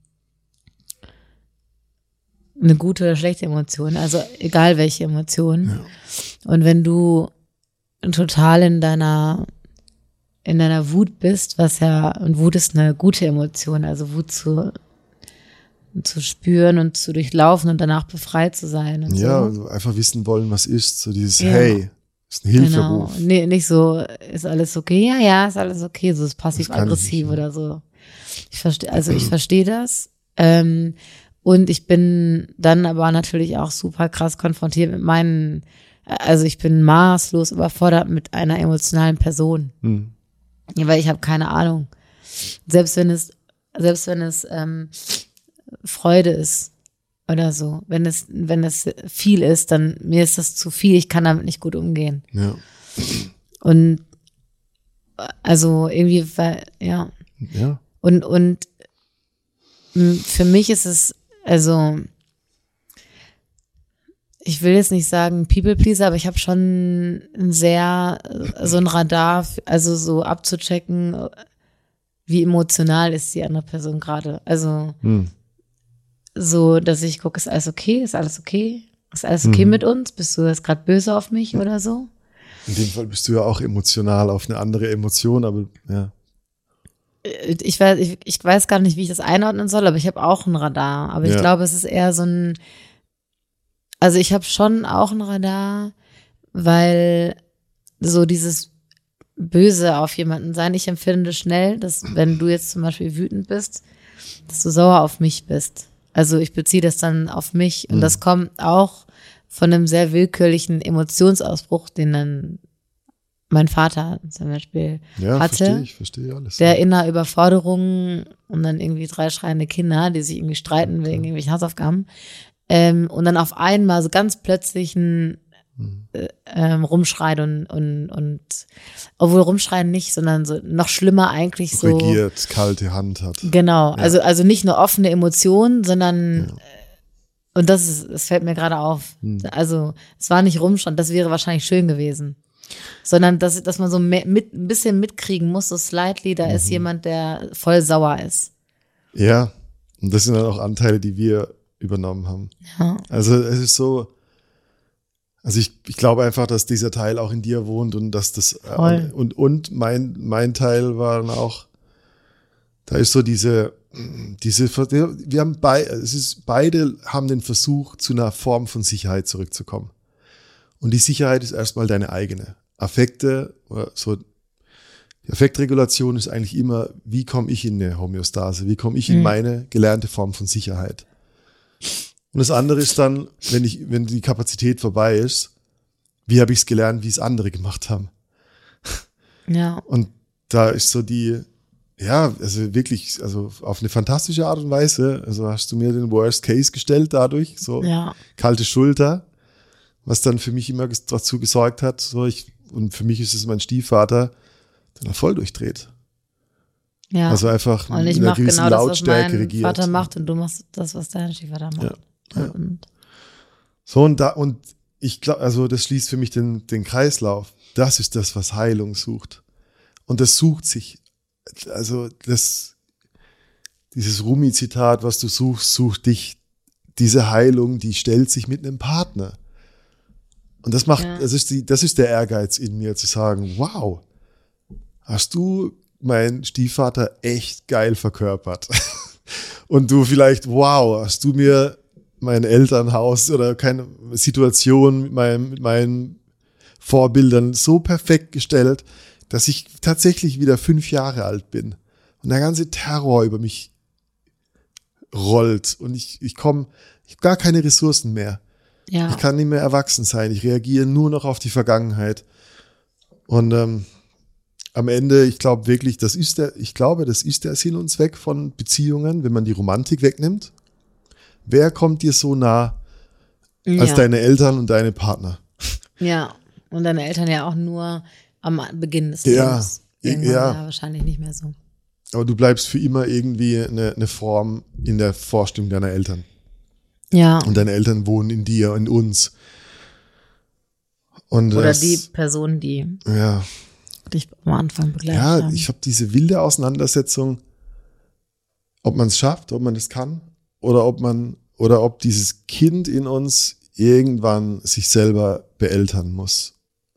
gute oder schlechte Emotion, also egal welche Emotion. Ja. Und wenn du total in deiner Wut bist, und Wut ist eine gute Emotion, also Wut zu spüren und zu durchlaufen und danach befreit zu sein. Und Ja, so. also einfach wissen wollen, was ist. So dieses Hey, ist ein Hilferuf. Genau. Nee, nicht so, ist alles okay? Ja, ist alles okay. So ist passiv-aggressiv oder so. Ich verstehe das. Und ich bin dann aber natürlich auch super krass konfrontiert mit ich bin maßlos überfordert mit einer emotionalen Person. Ja, weil ich habe keine Ahnung. Selbst wenn es Freude ist oder so. Wenn es viel ist, dann mir ist das zu viel. Ich kann damit nicht gut umgehen. Ja. Und also irgendwie, ja. Ja. Und Für mich ist es, also ich will jetzt nicht sagen People-Pleaser, aber ich habe schon so ein Radar, also so abzuchecken, wie emotional ist die andere Person gerade. Also so, dass ich gucke, ist alles okay? Ist alles okay? Ist alles okay mit uns? Bist du jetzt gerade böse auf mich oder so? In dem Fall bist du ja auch emotional auf eine andere Emotion, aber ja. Ich weiß gar nicht, wie ich das einordnen soll, aber ich habe auch ein Radar. Aber ich glaube, es ist eher so also ich habe schon auch ein Radar, weil so dieses Böse auf jemanden sein, ich empfinde schnell, dass wenn du jetzt zum Beispiel wütend bist, dass du sauer auf mich bist. Also ich beziehe das dann auf mich und das kommt auch von einem sehr willkürlichen Emotionsausbruch, den dann mein Vater zum Beispiel hatte. Ich verstehe alles. Der in einer Überforderung und dann irgendwie 3 schreiende Kinder, die sich irgendwie streiten wegen irgendwelchen Hausaufgaben. Und dann auf einmal so ganz plötzlich ein Rumschreien und obwohl Rumschreien nicht, sondern so noch schlimmer eigentlich so. Regiert, kalte Hand hat. Genau, also nicht nur offene Emotionen, sondern und das fällt mir gerade auf. Also es war nicht Rumschreien, das wäre wahrscheinlich schön gewesen. Sondern dass man so ein bisschen mitkriegen muss, so slightly, da ist jemand, der voll sauer ist. Ja, und das sind dann auch Anteile, die wir übernommen haben. Ja. Also es ist so, also ich glaube einfach, dass dieser Teil auch in dir wohnt und dass das und mein Teil war dann auch, da ist so diese wir haben beide haben den Versuch, zu einer Form von Sicherheit zurückzukommen. Und die Sicherheit ist erstmal deine eigene. Affekte, so die Affektregulation ist eigentlich immer, wie komme ich in eine Homöostase, wie komme ich in meine gelernte Form von Sicherheit. Und das andere ist dann, wenn die Kapazität vorbei ist, wie habe ich es gelernt, wie es andere gemacht haben. Ja. Und da ist so also wirklich, also auf eine fantastische Art und Weise, also hast du mir den Worst Case gestellt dadurch, so kalte Schulter, was dann für mich immer dazu gesorgt hat, und für mich ist es mein Stiefvater, der voll durchdreht. Ja. Also einfach und ich in einer mache gewissen genau das, was Lautstärke mein regiert. Vater macht und du machst das, was dein Stiefvater macht. Ja. Und So und ich glaube, also das schließt für mich den Kreislauf. Das ist das, was Heilung sucht. Und das sucht sich, also dieses Rumi-Zitat, was du suchst, sucht dich. Diese Heilung, die stellt sich mit einem Partner. Und das macht, das ist der Ehrgeiz in mir, zu sagen, wow, hast du meinen Stiefvater echt geil verkörpert. Und du vielleicht, wow, hast du mir mein Elternhaus oder keine Situation mit meinen Vorbildern so perfekt gestellt, dass ich tatsächlich wieder 5 Jahre alt bin. Und der ganze Terror über mich rollt. Und ich habe gar keine Ressourcen mehr. ja. Ich kann nicht mehr erwachsen sein. Ich reagiere nur noch auf die Vergangenheit. Und am Ende, ich glaube wirklich, das ist der Sinn und Zweck von Beziehungen, wenn man die Romantik wegnimmt. Wer kommt dir so nah als deine Eltern und deine Partner? Ja, und deine Eltern ja auch nur am Beginn des Lebens. Ja, wahrscheinlich nicht mehr so. Aber du bleibst für immer irgendwie eine Form in der Vorstellung deiner Eltern. Ja. Und deine Eltern wohnen in dir, in uns. Und oder die Person, die dich am Anfang begleitet haben. Ja, ich habe diese wilde Auseinandersetzung, ob man es schafft, ob man es kann, oder ob dieses Kind in uns irgendwann sich selber beeltern muss.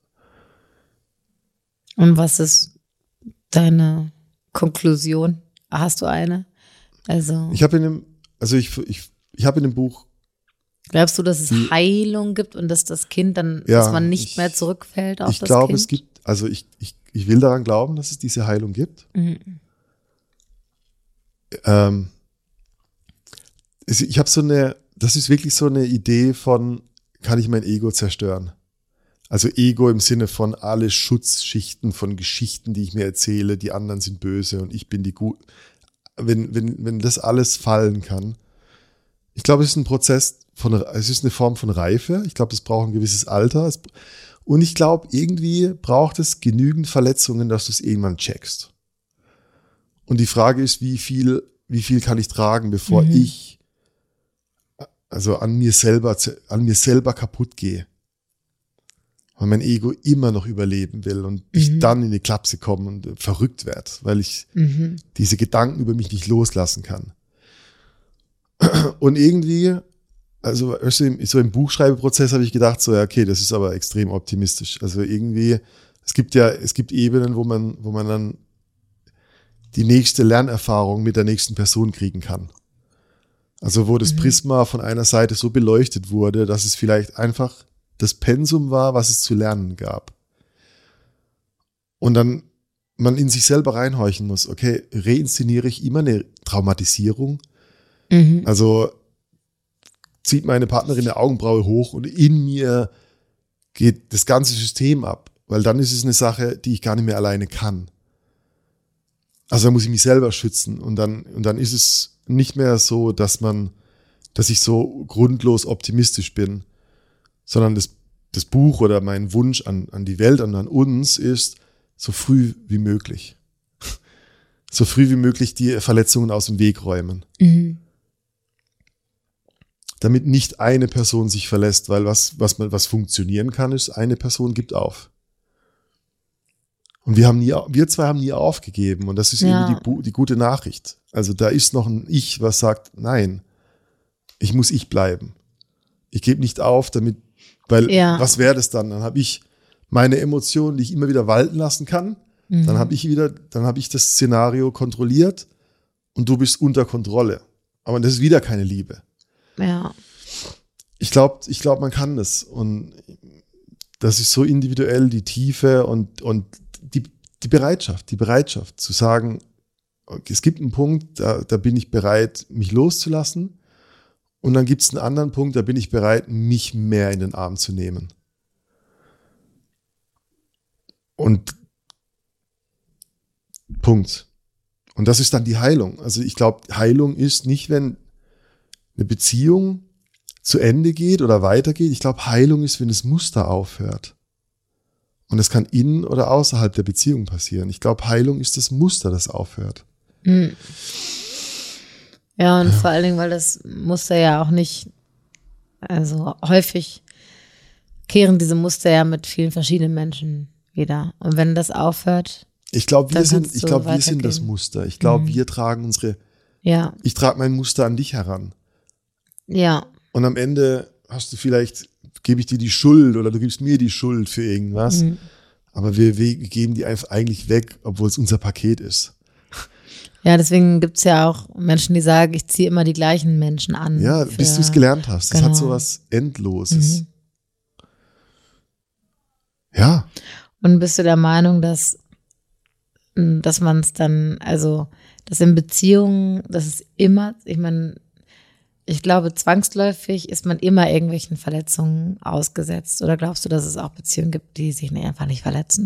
Und was ist deine Konklusion? Hast du eine? Also Ich habe in dem Buch. Glaubst du, dass es Heilung gibt und dass das Kind dann, dass man nicht mehr zurückfällt auf das Kind? Ich glaube, es gibt, also ich will daran glauben, dass es diese Heilung gibt. Mhm. Ich habe das ist wirklich so eine Idee von, kann ich mein Ego zerstören? Also Ego im Sinne von alle Schutzschichten von Geschichten, die ich mir erzähle, die anderen sind böse und ich bin die gut. Wenn das alles fallen kann. Ich glaube, es ist ein Prozess es ist eine Form von Reife. Ich glaube, das braucht ein gewisses Alter. Und ich glaube, irgendwie braucht es genügend Verletzungen, dass du es irgendwann checkst. Und die Frage ist, wie viel kann ich tragen, bevor ich also an mir selber kaputt gehe. Weil mein Ego immer noch überleben will und ich dann in die Klapse komme und verrückt werde, weil ich diese Gedanken über mich nicht loslassen kann. Und irgendwie, also so im Buchschreibeprozess habe ich gedacht, so, ja, okay, das ist aber extrem optimistisch. Also irgendwie, es gibt Ebenen, wo man dann die nächste Lernerfahrung mit der nächsten Person kriegen kann. Also wo das Prisma von einer Seite so beleuchtet wurde, dass es vielleicht einfach das Pensum war, was es zu lernen gab. Und dann man in sich selber reinhorchen muss, okay, reinszeniere ich immer eine Traumatisierung? Also zieht meine Partnerin eine Augenbraue hoch und in mir geht das ganze System ab, weil dann ist es eine Sache, die ich gar nicht mehr alleine kann. Also da muss ich mich selber schützen und dann ist es nicht mehr so, dass ich so grundlos optimistisch bin, sondern das Buch oder mein Wunsch an die Welt und an uns ist, so früh wie möglich. So früh wie möglich die Verletzungen aus dem Weg räumen. Damit nicht eine Person sich verlässt, weil was funktionieren kann, ist, eine Person gibt auf. Und wir zwei haben nie aufgegeben und das ist irgendwie die gute Nachricht. Also da ist noch ein Ich, was sagt, nein, ich muss ich bleiben. Ich gebe nicht auf, was wäre das dann? Dann habe ich meine Emotionen, die ich immer wieder walten lassen kann. Dann habe ich das Szenario kontrolliert und du bist unter Kontrolle. Aber das ist wieder keine Liebe. Ja. Ich glaube, man kann das und das ist so individuell, die Tiefe und die Bereitschaft zu sagen, okay, es gibt einen Punkt, da bin ich bereit, mich loszulassen und dann gibt es einen anderen Punkt, da bin ich bereit, mich mehr in den Arm zu nehmen. Und Punkt. Und das ist dann die Heilung. Also ich glaube, Heilung ist nicht, wenn eine Beziehung zu Ende geht oder weitergeht. Ich glaube, Heilung ist, wenn das Muster aufhört. Und das kann in oder außerhalb der Beziehung passieren. Ich glaube, Heilung ist das Muster, das aufhört. Ja, und vor allen Dingen, weil das Muster ja auch nicht, also häufig kehren diese Muster ja mit vielen verschiedenen Menschen wieder. Und wenn das aufhört, ich glaube, wir sind das Muster. Ich glaube, wir tragen ich trage mein Muster an dich heran. Ja. Und am Ende gebe ich dir die Schuld oder du gibst mir die Schuld für irgendwas. Aber wir geben die einfach eigentlich weg, obwohl es unser Paket ist. Ja, deswegen gibt es ja auch Menschen, die sagen, ich ziehe immer die gleichen Menschen an. Ja, bis du es gelernt hast. Das hat so was Endloses. Ja. Und bist du der Meinung, dass man es dann, also, dass in Beziehungen, das ist immer, ich glaube, zwangsläufig ist man immer irgendwelchen Verletzungen ausgesetzt. Oder glaubst du, dass es auch Beziehungen gibt, die sich einfach nicht verletzen?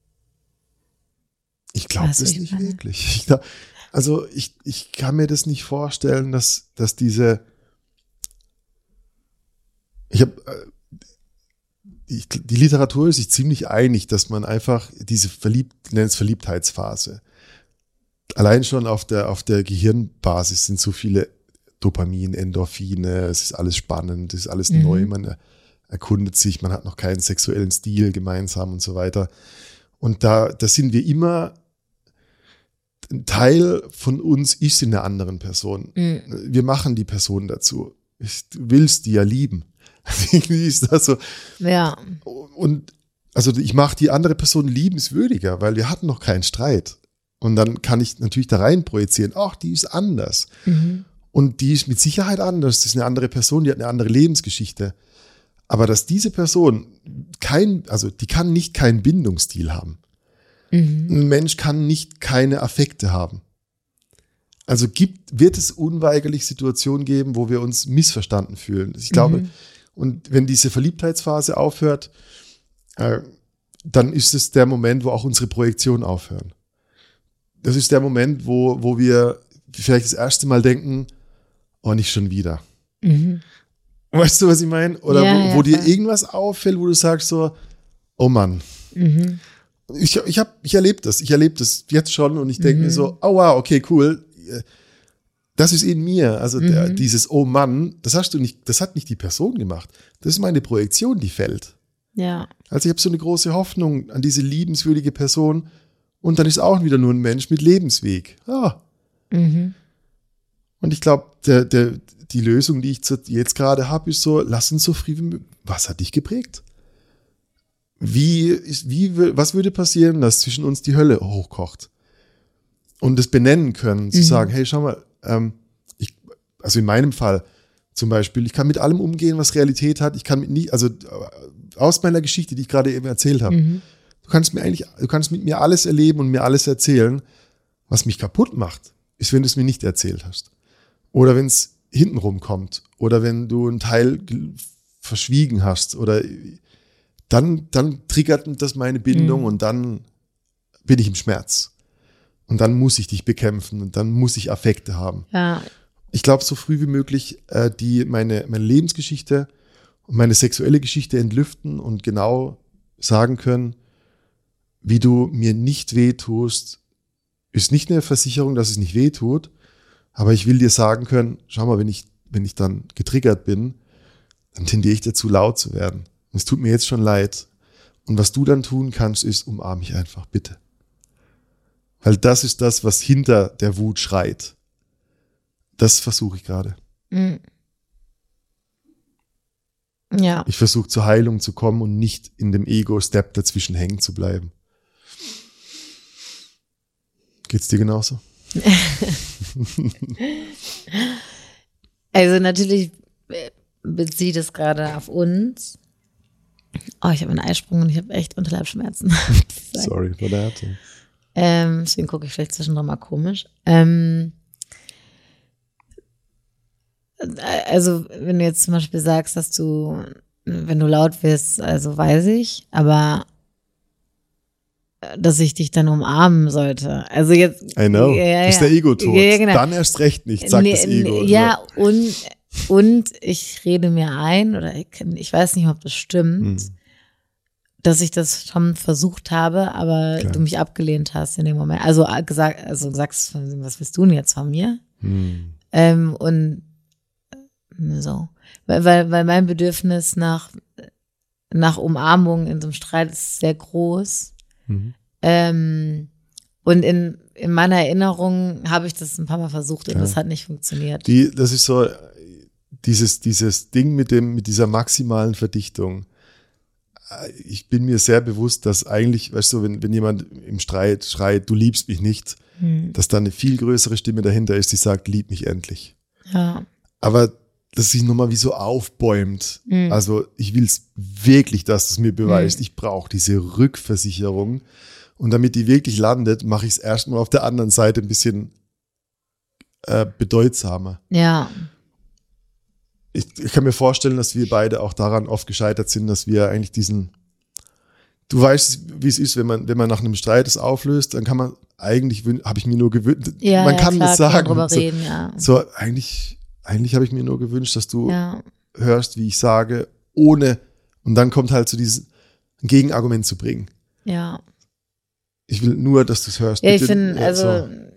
Ich glaube das nicht wirklich. Ich kann mir das nicht vorstellen, dass die Literatur ist sich ziemlich einig, dass man einfach diese Verliebtheitsphase, allein schon auf der Gehirnbasis sind so viele Dopamin, Endorphine, es ist alles spannend, es ist alles neu, man erkundet sich, man hat noch keinen sexuellen Stil gemeinsam und so weiter. Und da sind wir immer, ein Teil von uns ist in der anderen Person. Wir machen die Person dazu. Du willst die ja lieben. Irgendwie ist das so. Ja. Und also ich mache die andere Person liebenswürdiger, weil wir hatten noch keinen Streit. Und dann kann ich natürlich da rein projizieren, ach, die ist anders. Und die ist mit Sicherheit anders. Das ist eine andere Person, die hat eine andere Lebensgeschichte. Aber dass diese Person die kann nicht keinen Bindungsstil haben. Ein Mensch kann nicht keine Affekte haben. Also wird es unweigerlich Situationen geben, wo wir uns missverstanden fühlen. Ich glaube, und wenn diese Verliebtheitsphase aufhört, dann ist es der Moment, wo auch unsere Projektionen aufhören. Das ist der Moment, wo wir vielleicht das erste Mal denken, oh, nicht schon wieder. Weißt du, was ich meine? Oder wo dir irgendwas auffällt, wo du sagst so, oh Mann. Ich erlebe das jetzt schon und ich denke mir so, oh wow, okay, cool. Das ist in mir. Also dieses oh Mann, das hat nicht die Person gemacht. Das ist meine Projektion, die fällt. Ja. Also ich habe so eine große Hoffnung an diese liebenswürdige Person und dann ist auch wieder nur ein Mensch mit Lebensweg. Und ich glaube, die Lösung, die ich jetzt gerade habe, ist so, lass uns so früh wie möglich. Was hat dich geprägt? Was würde passieren, dass zwischen uns die Hölle hochkocht? Und das benennen können, zu sagen, hey, schau mal, also in meinem Fall zum Beispiel, ich kann mit allem umgehen, was Realität hat. Ich kann aus meiner Geschichte, die ich gerade eben erzählt habe, du kannst mit mir alles erleben und mir alles erzählen. Was mich kaputt macht, ist, wenn du es mir nicht erzählt hast. Oder wenn es hintenrum kommt. Oder wenn du einen Teil verschwiegen hast. Oder dann triggert das meine Bindung und dann bin ich im Schmerz. Und dann muss ich dich bekämpfen und dann muss ich Affekte haben. Ja. Ich glaube, so früh wie möglich meine Lebensgeschichte und meine sexuelle Geschichte entlüften und genau sagen können, wie du mir nicht wehtust, ist nicht eine Versicherung, dass es nicht wehtut, aber ich will dir sagen können, schau mal, wenn ich dann getriggert bin, dann tendiere ich dazu, laut zu werden. Und es tut mir jetzt schon leid. Und was du dann tun kannst, ist, umarm mich einfach, bitte. Weil das ist das, was hinter der Wut schreit. Das versuche ich gerade. Ja. Ich versuche zur Heilung zu kommen und nicht in dem Ego-Step dazwischen hängen zu bleiben. Geht's dir genauso? Also natürlich bezieht es gerade auf uns. Oh, ich habe einen Eisprung und ich habe echt Unterleibsschmerzen. Sorry for that. Deswegen gucke ich vielleicht zwischendrin mal komisch. Also wenn du jetzt zum Beispiel sagst, dass du, wenn du laut wirst, also weiß ich, aber dass ich dich dann umarmen sollte. Also jetzt. I know. Ja, das ist der Ego-Tod. Ja, genau. Dann erst recht nicht, sagt das Ego. Ja, und ich rede mir ein, oder ich weiß nicht, ob das stimmt, dass ich das schon versucht habe, aber Klar. du mich abgelehnt hast in dem Moment. Also sagst, was willst du denn jetzt von mir? Und so. Weil mein Bedürfnis nach Umarmung in so einem Streit ist sehr groß. Und in meiner Erinnerung habe ich das ein paar Mal versucht und das hat nicht funktioniert. Das ist so dieses Ding mit dieser maximalen Verdichtung. Ich bin mir sehr bewusst, dass eigentlich, weißt du, wenn jemand im Streit schreit, du liebst mich nicht, dass da eine viel größere Stimme dahinter ist, die sagt, lieb mich endlich. Ja. Aber das sich nochmal wie so aufbäumt. Also ich will es wirklich, dass du es mir beweist. Ich brauche diese Rückversicherung. Und damit die wirklich landet, mache ich es erstmal auf der anderen Seite ein bisschen bedeutsamer. Ja. Ich kann mir vorstellen, dass wir beide auch daran oft gescheitert sind, dass wir eigentlich du weißt, wie es ist, wenn man nach einem Streit es auflöst, dann kann man eigentlich, habe ich mir nur gewünscht, man kann das sagen. Kann drüber reden, ja. So, eigentlich habe ich mir nur gewünscht, dass du hörst, wie ich sage, ohne, und dann kommt halt so dieses Gegenargument zu bringen. Ja. Ich will nur, dass du es hörst. Ja, ich finde,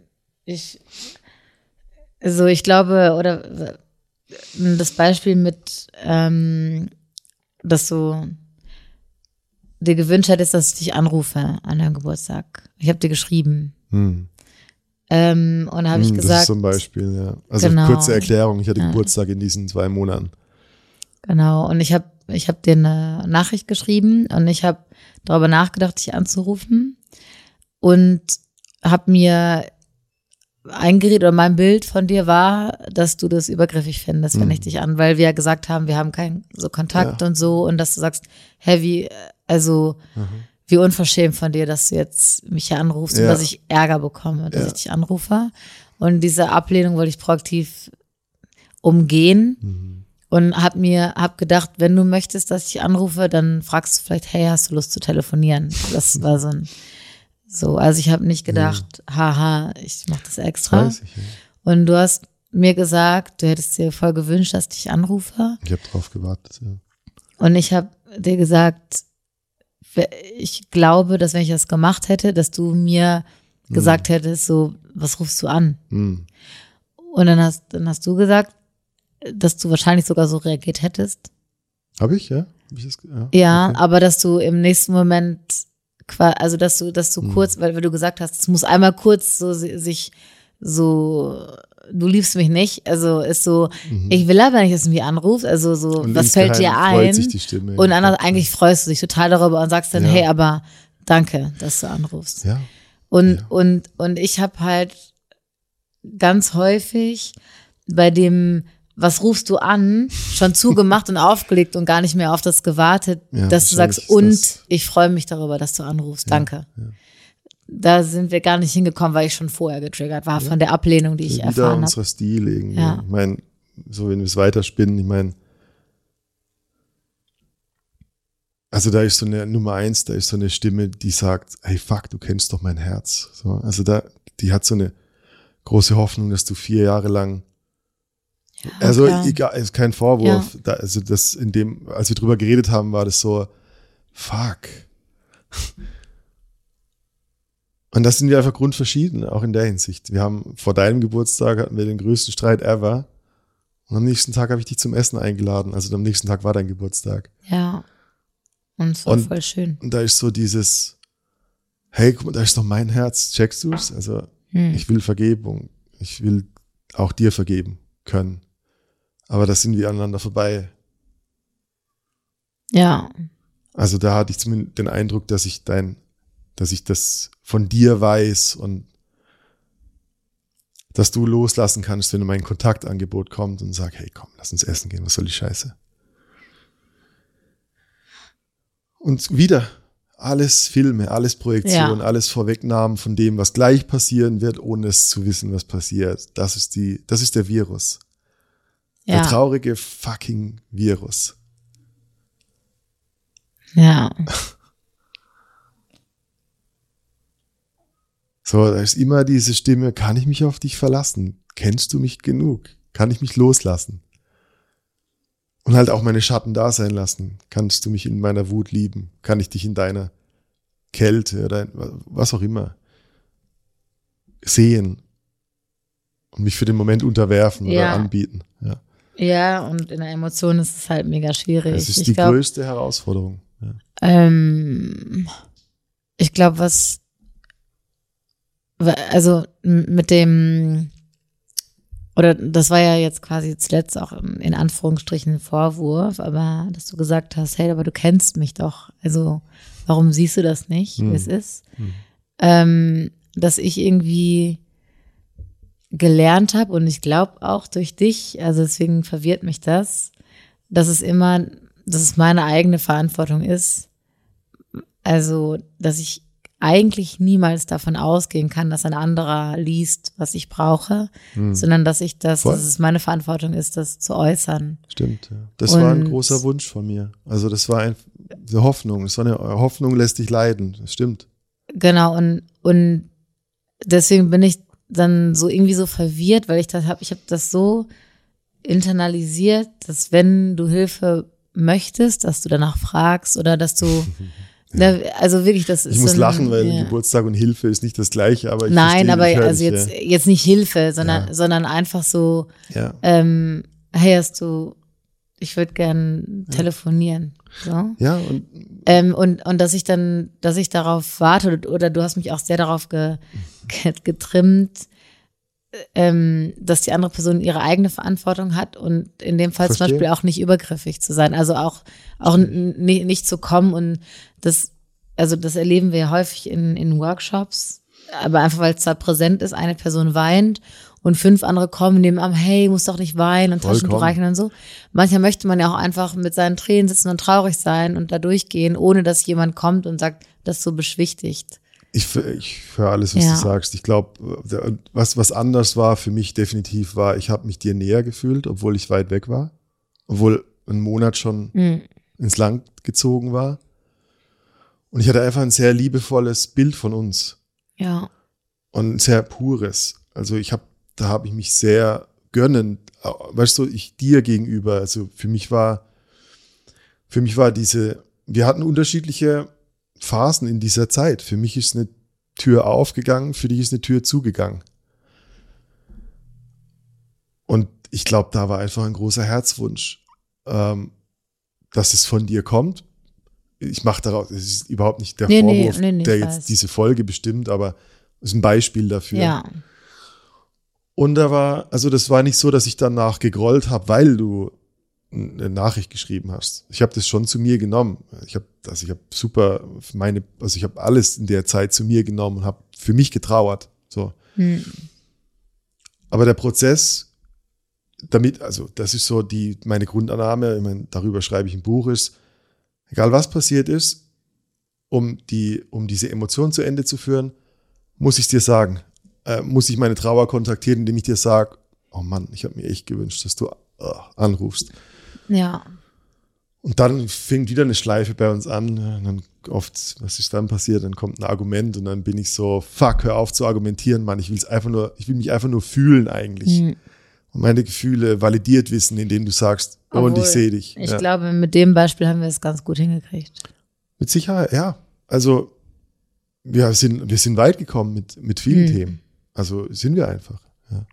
ich glaube, oder das Beispiel mit, dass du dir gewünscht hättest, dass ich dich anrufe an deinem Geburtstag. Ich habe dir geschrieben. Und habe ich gesagt. Das ist so ein Beispiel, ja. Also genau. Kurze Erklärung, ich hatte Geburtstag in diesen 2 Monaten. Genau, und ich hab dir eine Nachricht geschrieben und ich habe darüber nachgedacht, dich anzurufen und habe mir eingeredet, oder mein Bild von dir war, dass du das übergriffig findest, wenn ich dich weil wir ja gesagt haben, wir haben keinen so Kontakt und so, und dass du sagst, wie unverschämt von dir, dass du jetzt mich hier anrufst und dass ich Ärger bekomme, dass ich dich anrufe. Und diese Ablehnung wollte ich proaktiv umgehen und hab gedacht, wenn du möchtest, dass ich anrufe, dann fragst du vielleicht, hey, hast du Lust zu telefonieren? Das war also ich habe nicht gedacht, haha, ich mache das extra. Das weiß ich, ja. Und du hast mir gesagt, du hättest dir voll gewünscht, dass ich dich anrufe. Ich habe drauf gewartet, ja. Und ich habe dir gesagt, ich glaube, dass wenn ich das gemacht hätte, dass du mir gesagt hättest, so, was rufst du an? Und dann hast du gesagt, dass du wahrscheinlich sogar so reagiert hättest. Habe ich, ja? Hab ich das, Ja, okay. aber dass du im nächsten Moment, also dass du kurz, weil du gesagt hast, es muss einmal kurz so sich so, du liebst mich nicht, also ist so, ich will aber nicht, dass du mich anrufst, also so, Und was fällt dir insgeheim freut ein? sich die Stimme. Und anders, eigentlich freust du dich total darüber und sagst dann, Ja. hey, aber danke, dass du anrufst. Ja. Und ich habe halt ganz häufig bei dem, was rufst du an, schon zugemacht und aufgelegt und gar nicht mehr auf das gewartet, Ja, dass du sagst, wahrscheinlich ist das- ich freue mich darüber, dass du anrufst, danke. Ja. Da sind wir gar nicht hingekommen, weil ich schon vorher getriggert war von der Ablehnung, die ich Wieder erfahren habe. unser Stil irgendwie. Ja. Ich meine, so wenn wir es weiterspinnen, ich meine, also da ist so eine Nummer 1, da ist so eine Stimme, die sagt, hey fuck, du kennst doch mein Herz. So, also die hat so eine große Hoffnung, dass du 4 Jahre lang, also klar. egal, ist kein Vorwurf, da, also das in dem, als wir drüber geredet haben, war das so, fuck. Und das sind wir einfach grundverschieden, auch in der Hinsicht. Wir haben vor deinem Geburtstag hatten wir den größten Streit ever. Und am nächsten Tag habe ich dich zum Essen eingeladen. Also am nächsten Tag war dein Geburtstag. Ja. Und es war voll schön. Und da ist so dieses, hey, guck mal, da ist doch mein Herz. Checkst du es? Also ich will Vergebung. Ich will auch dir vergeben können. Aber da sind wir aneinander vorbei. Ja. Also da hatte ich zumindest den Eindruck, dass ich das von dir weiß und dass du loslassen kannst, wenn mein Kontaktangebot kommt und sag, hey, komm, lass uns essen gehen, was soll die Scheiße? Und wieder alles Filme, alles Projektion, alles Vorwegnahmen von dem, was gleich passieren wird, ohne es zu wissen, was passiert. Das ist der Virus. Ja. Der traurige fucking Virus. Ja. So, da ist immer diese Stimme, kann ich mich auf dich verlassen? Kennst du mich genug? Kann ich mich loslassen? Und halt auch meine Schatten da sein lassen. Kannst du mich in meiner Wut lieben? Kann ich dich in deiner Kälte oder was auch immer sehen und mich für den Moment unterwerfen oder anbieten? Ja. Ja, und in der Emotion ist es halt mega schwierig. Das ist die größte Herausforderung. Ja. Ich glaube, also mit dem, oder das war ja jetzt quasi zuletzt auch in Anführungsstrichen ein Vorwurf, aber dass du gesagt hast, hey, aber du kennst mich doch, also warum siehst du das nicht, wie es ist? Dass ich irgendwie gelernt habe und ich glaube auch durch dich, also deswegen verwirrt mich das, dass es meine eigene Verantwortung ist, also dass ich eigentlich niemals davon ausgehen kann, dass ein anderer liest, was ich brauche, sondern dass es meine Verantwortung ist, das zu äußern. Stimmt, ja. Das war ein großer Wunsch von mir. Also das war eine Hoffnung. Es war eine Hoffnung lässt dich leiden. Das stimmt. Genau, und deswegen bin ich dann so irgendwie so verwirrt, weil ich habe das so internalisiert, dass wenn du Hilfe möchtest, dass du danach fragst oder dass du also wirklich, das ist. Ich muss lachen, weil Geburtstag und Hilfe ist nicht das Gleiche, aber ich Nein, aber ich also jetzt nicht Hilfe, sondern einfach so, hey, ich würde gern telefonieren. So. Ja, und dass ich darauf warte, oder du hast mich auch sehr darauf getrimmt, dass die andere Person ihre eigene Verantwortung hat und in dem Fall zum Beispiel auch nicht übergriffig zu sein, also auch nicht zu kommen und das erleben wir ja häufig in Workshops, aber einfach weil es da präsent ist, eine Person weint und 5 andere kommen, nehmen am, hey, muss doch nicht weinen und Taschentuch reichen und so. Manchmal möchte man ja auch einfach mit seinen Tränen sitzen und traurig sein und da durchgehen, ohne dass jemand kommt und sagt, das so beschwichtigt. Ich höre alles, was du sagst. Ich glaube, was anders war für mich definitiv war, ich habe mich dir näher gefühlt, obwohl ich weit weg war. Obwohl ein Monat schon ins Land gezogen war. Und ich hatte einfach ein sehr liebevolles Bild von uns. Ja. Und ein sehr pures. Also da habe ich mich sehr gönnend, weißt du, dir gegenüber. Also für mich war wir hatten unterschiedliche Phasen in dieser Zeit. Für mich ist eine Tür aufgegangen, für dich ist eine Tür zugegangen. Und ich glaube, da war einfach ein großer Herzwunsch, dass es von dir kommt. Ich mache daraus, es ist überhaupt nicht der Vorwurf, der jetzt diese Folge bestimmt, aber es ist ein Beispiel dafür. Ja. Und das war nicht so, dass ich danach gegrollt habe, weil du eine Nachricht geschrieben hast. Ich habe das schon zu mir genommen. Ich habe alles in der Zeit zu mir genommen und habe für mich getrauert. So. Aber der Prozess, das ist so meine Grundannahme, ich meine, darüber schreibe ich ein Buch, ist, egal was passiert ist, um diese Emotion zu Ende zu führen, muss ich es dir sagen. Muss ich meine Trauer kontaktieren, indem ich dir sage, oh Mann, ich habe mir echt gewünscht, dass du anrufst. Ja. Und dann fängt wieder eine Schleife bei uns an. Und dann oft, was ist dann passiert? Dann kommt ein Argument und dann bin ich so, fuck, hör auf zu argumentieren, Mann. Ich will mich einfach nur fühlen eigentlich. Und meine Gefühle validiert wissen, indem du sagst, und ich sehe dich. Ich glaube, mit dem Beispiel haben wir es ganz gut hingekriegt. Mit Sicherheit, ja. Also wir sind weit gekommen mit vielen Themen. Also sind wir einfach. Ja.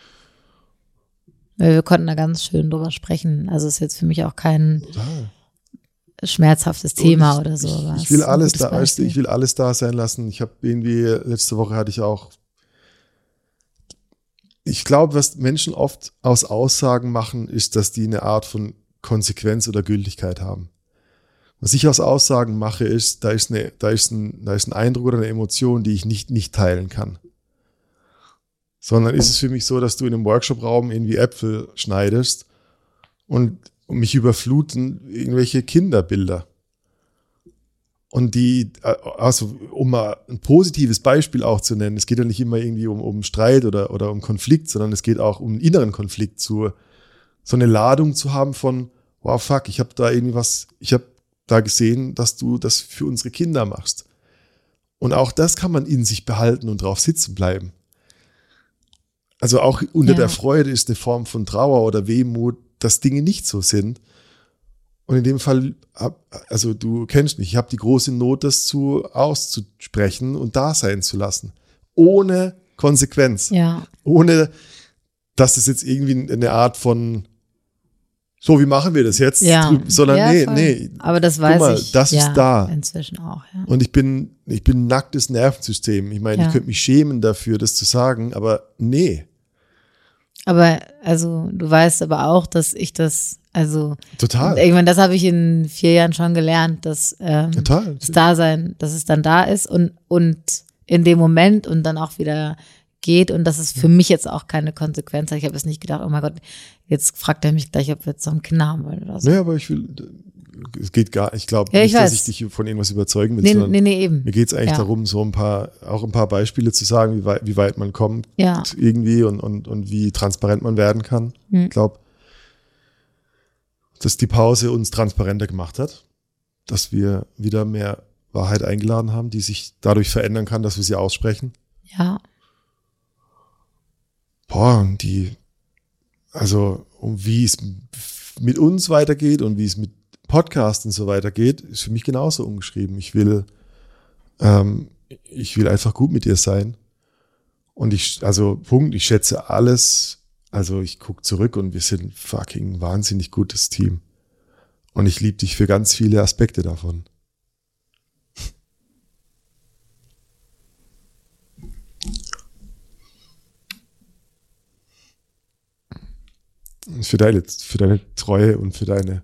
Wir konnten da ganz schön drüber sprechen. Also ist jetzt für mich auch kein schmerzhaftes Thema oder so. Ich will alles da sein lassen. Ich habe letzte Woche hatte ich auch, ich glaube, was Menschen oft aus Aussagen machen, ist, dass die eine Art von Konsequenz oder Gültigkeit haben. Was ich aus Aussagen mache, ist, da ist ein Eindruck oder eine Emotion, die ich nicht teilen kann. Sondern ist es für mich so, dass du in einem Workshop-Raum irgendwie Äpfel schneidest und mich überfluten irgendwelche Kinderbilder. Und um mal ein positives Beispiel auch zu nennen, es geht ja nicht immer irgendwie um Streit oder um Konflikt, sondern es geht auch um einen inneren Konflikt, so eine Ladung zu haben von, wow, fuck, ich habe da gesehen, dass du das für unsere Kinder machst. Und auch das kann man in sich behalten und drauf sitzen bleiben. Also auch unter der Freude ist eine Form von Trauer oder Wehmut, dass Dinge nicht so sind. Und in dem Fall, also du kennst mich, ich habe die große Not, das auszusprechen und da sein zu lassen. Ohne Konsequenz. Ja. Ohne, dass es jetzt irgendwie eine Art von, so, wie machen wir das jetzt? Ja. Sondern nee. Aber das weiß ich. Das ist da. Inzwischen auch, ja. Und ich bin ein nacktes Nervensystem. Ich meine, ich könnte mich schämen dafür, das zu sagen, aber nee. Aber, also, du weißt aber auch, dass ich das, also. Total. Ich meine, das habe ich in 4 Jahren schon gelernt, dass Total. das Dasein, dass es dann da ist und in dem Moment und dann auch wieder geht und dass es für mich jetzt auch keine Konsequenz hat. Ich habe jetzt nicht gedacht, oh mein Gott, jetzt fragt er mich gleich, ob wir jetzt noch Kinder haben wollen oder so. Nee, aber es geht ich glaube nicht, dass ich dich von irgendwas überzeugen will, sondern eben. Mir geht es eigentlich darum, so ein paar Beispiele zu sagen, wie weit man kommt irgendwie und wie transparent man werden kann. Ich glaube, dass die Pause uns transparenter gemacht hat, dass wir wieder mehr Wahrheit eingeladen haben, die sich dadurch verändern kann, dass wir sie aussprechen. Ja. Und wie es mit uns weitergeht und wie es mit Podcasts und so weitergeht, ist für mich genauso umgeschrieben. Ich will einfach gut mit dir sein. Und ich schätze alles. Also ich gucke zurück und wir sind fucking wahnsinnig gutes Team. Und ich liebe dich für ganz viele Aspekte davon. Für deine Treue und für deine.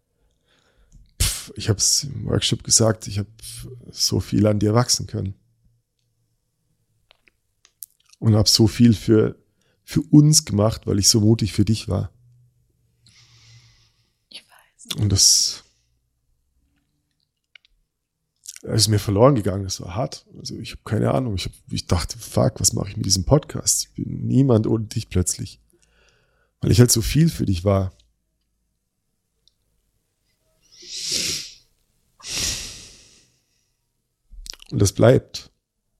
Ich habe es im Workshop gesagt, ich habe so viel an dir wachsen können. Und habe so viel für uns gemacht, weil ich so mutig für dich war. Ich weiß. Und das ist mir verloren gegangen, das war hart. Also ich habe keine Ahnung. Ich dachte, fuck, was mache ich mit diesem Podcast? Ich bin niemand ohne dich plötzlich. Weil ich halt so viel für dich war. Und das bleibt.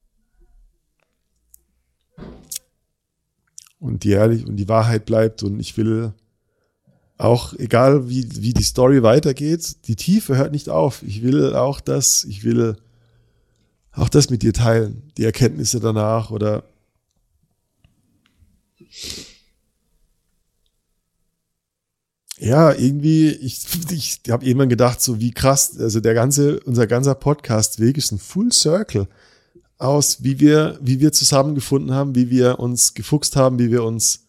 Und die Wahrheit bleibt. Und ich will auch, egal wie die Story weitergeht, die Tiefe hört nicht auf. Ich will auch das mit dir teilen. Die Erkenntnisse danach oder Ja, irgendwie, ich habe irgendwann gedacht, so wie krass, also unser ganzer Podcast-Weg ist ein Full Circle aus, wie wir zusammengefunden haben, wie wir uns gefuchst haben, wie wir uns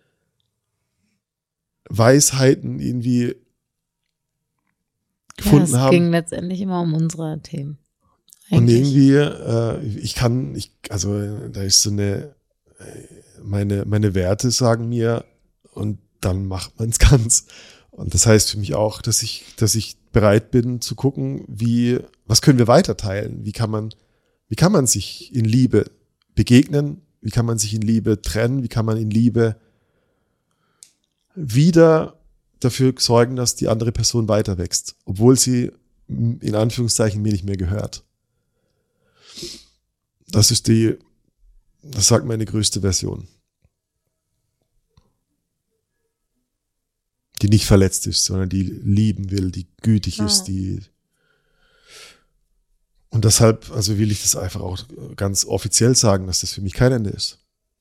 Weisheiten irgendwie gefunden es haben. ging letztendlich immer um unsere Themen. Und Eigentlich. irgendwie, da ist so meine Werte sagen mir, und dann macht man es ganz. Und das heißt für mich auch, dass ich bereit bin zu gucken, was können wir weiter teilen? Wie kann man sich in Liebe begegnen? Wie kann man sich in Liebe trennen? Wie kann man in Liebe wieder dafür sorgen, dass die andere Person weiter wächst, obwohl sie in Anführungszeichen mir nicht mehr gehört? Das sagt meine größte Version. Die nicht verletzt ist, sondern die lieben will, die gütig ist, und deshalb, also will ich das einfach auch ganz offiziell sagen, dass das für mich kein Ende ist.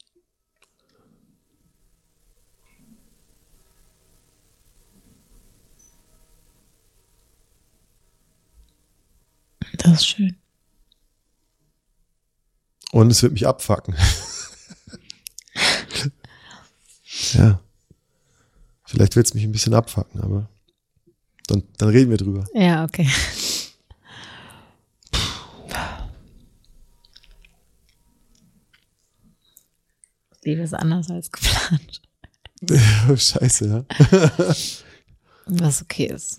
Das ist schön. Und es wird mich abfucken. Ja. Vielleicht wird es mich ein bisschen abfucken, aber dann reden wir drüber. Ja, okay. Liebe ist anders als geplant. Scheiße, ja. Was okay ist.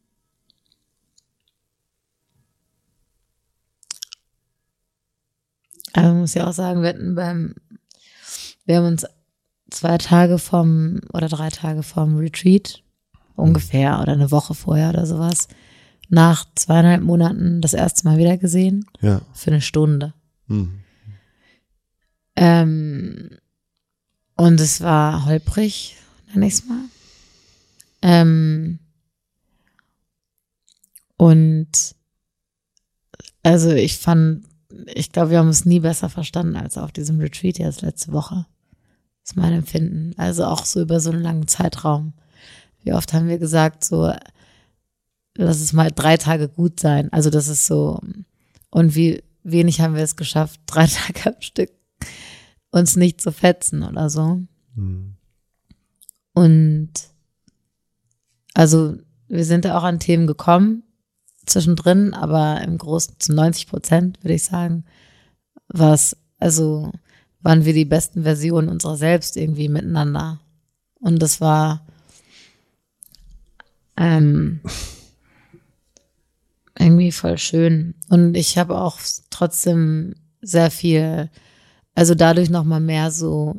Also man muss ja auch sagen, wir haben uns 2 Tage 3 Tage vom Retreat ungefähr oder eine Woche vorher oder sowas nach 2,5 Monaten das erste Mal wieder gesehen. Ja. Für eine Stunde. Mhm. Und es war holprig, nenne ich es mal. Und also ich glaube, wir haben es nie besser verstanden als auf diesem Retreat jetzt letzte Woche. Das ist mein Empfinden. Also auch so über so einen langen Zeitraum. Wie oft haben wir gesagt, so, lass es mal 3 Tage gut sein. Also das ist so, und wie wenig haben wir es geschafft, 3 Tage am Stück uns nicht zu fetzen oder so. Mhm. Und also wir sind da auch an Themen gekommen, zwischendrin, aber im Großen zu 90%, würde ich sagen, waren wir die besten Versionen unserer selbst irgendwie miteinander. Und das war irgendwie voll schön. Und ich habe auch trotzdem sehr viel, also dadurch nochmal mehr so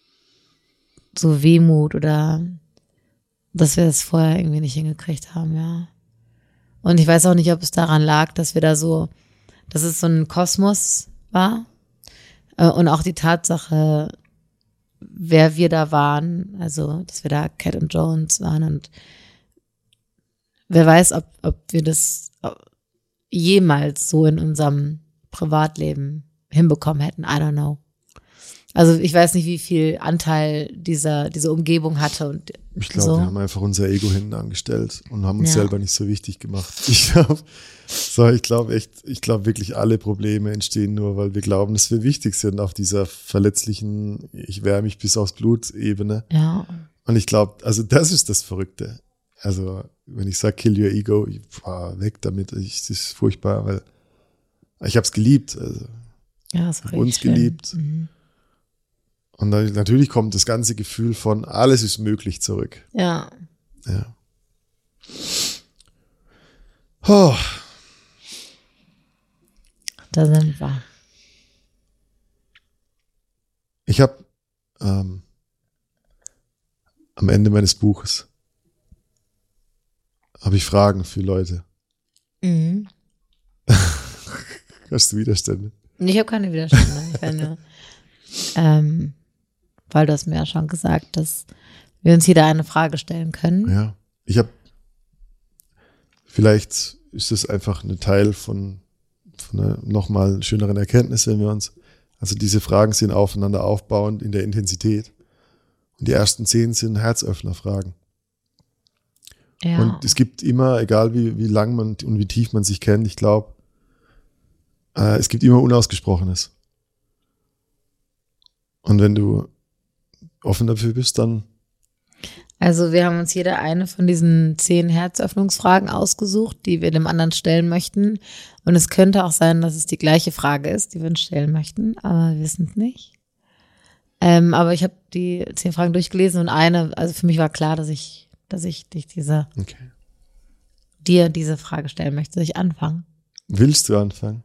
Wehmut oder dass wir es vorher irgendwie nicht hingekriegt haben, ja. Und ich weiß auch nicht, ob es daran lag, dass es so ein Kosmos war. Und auch die Tatsache, wer wir da waren, also dass wir da Cat und Jones waren, und wer weiß, ob wir das jemals so in unserem Privatleben hinbekommen hätten. I don't know. Also ich weiß nicht, wie viel Anteil diese Umgebung hatte. Und ich glaube, so. Wir haben einfach unser Ego hinten angestellt und haben uns selber nicht so wichtig gemacht. Ich glaube wirklich, alle Probleme entstehen nur, weil wir glauben, dass wir wichtig sind auf dieser verletzlichen, ich wehre mich bis aufs Blut-Ebene. Ja. Und ich glaube, also das ist das Verrückte. Also wenn ich sage, kill your ego, weg damit, das ist furchtbar, weil ich habe es geliebt. Also, ja, das war uns schön. geliebt. Mhm. Und dann, natürlich kommt das ganze Gefühl von, alles ist möglich zurück. Ja. Ja. Oh. Da sind wir. Ich habe am Ende meines Buches habe ich Fragen für Leute. Mhm. Hast du Widerstände? Ich habe keine Widerstände. Weil du hast mir ja schon gesagt, dass wir uns jeder eine Frage stellen können. Ja. Vielleicht ist es einfach ein Teil von einer nochmal schöneren Erkenntnis, wenn wir uns, also diese Fragen sind aufeinander aufbauend in der Intensität. Und die ersten 10 sind Herzöffnerfragen. Ja. Und es gibt immer, egal wie lang man und wie tief man sich kennt, ich glaube, es gibt immer Unausgesprochenes. Und wenn du offen dafür bist, dann. Also wir haben uns jeder eine von diesen 10 Herzöffnungsfragen ausgesucht, die wir dem anderen stellen möchten. Und es könnte auch sein, dass es die gleiche Frage ist, die wir uns stellen möchten, aber wir wissen es nicht. Aber ich habe die 10 Fragen durchgelesen und also für mich war klar, dass ich dir diese Frage stellen möchte. Soll ich anfangen? Willst du anfangen?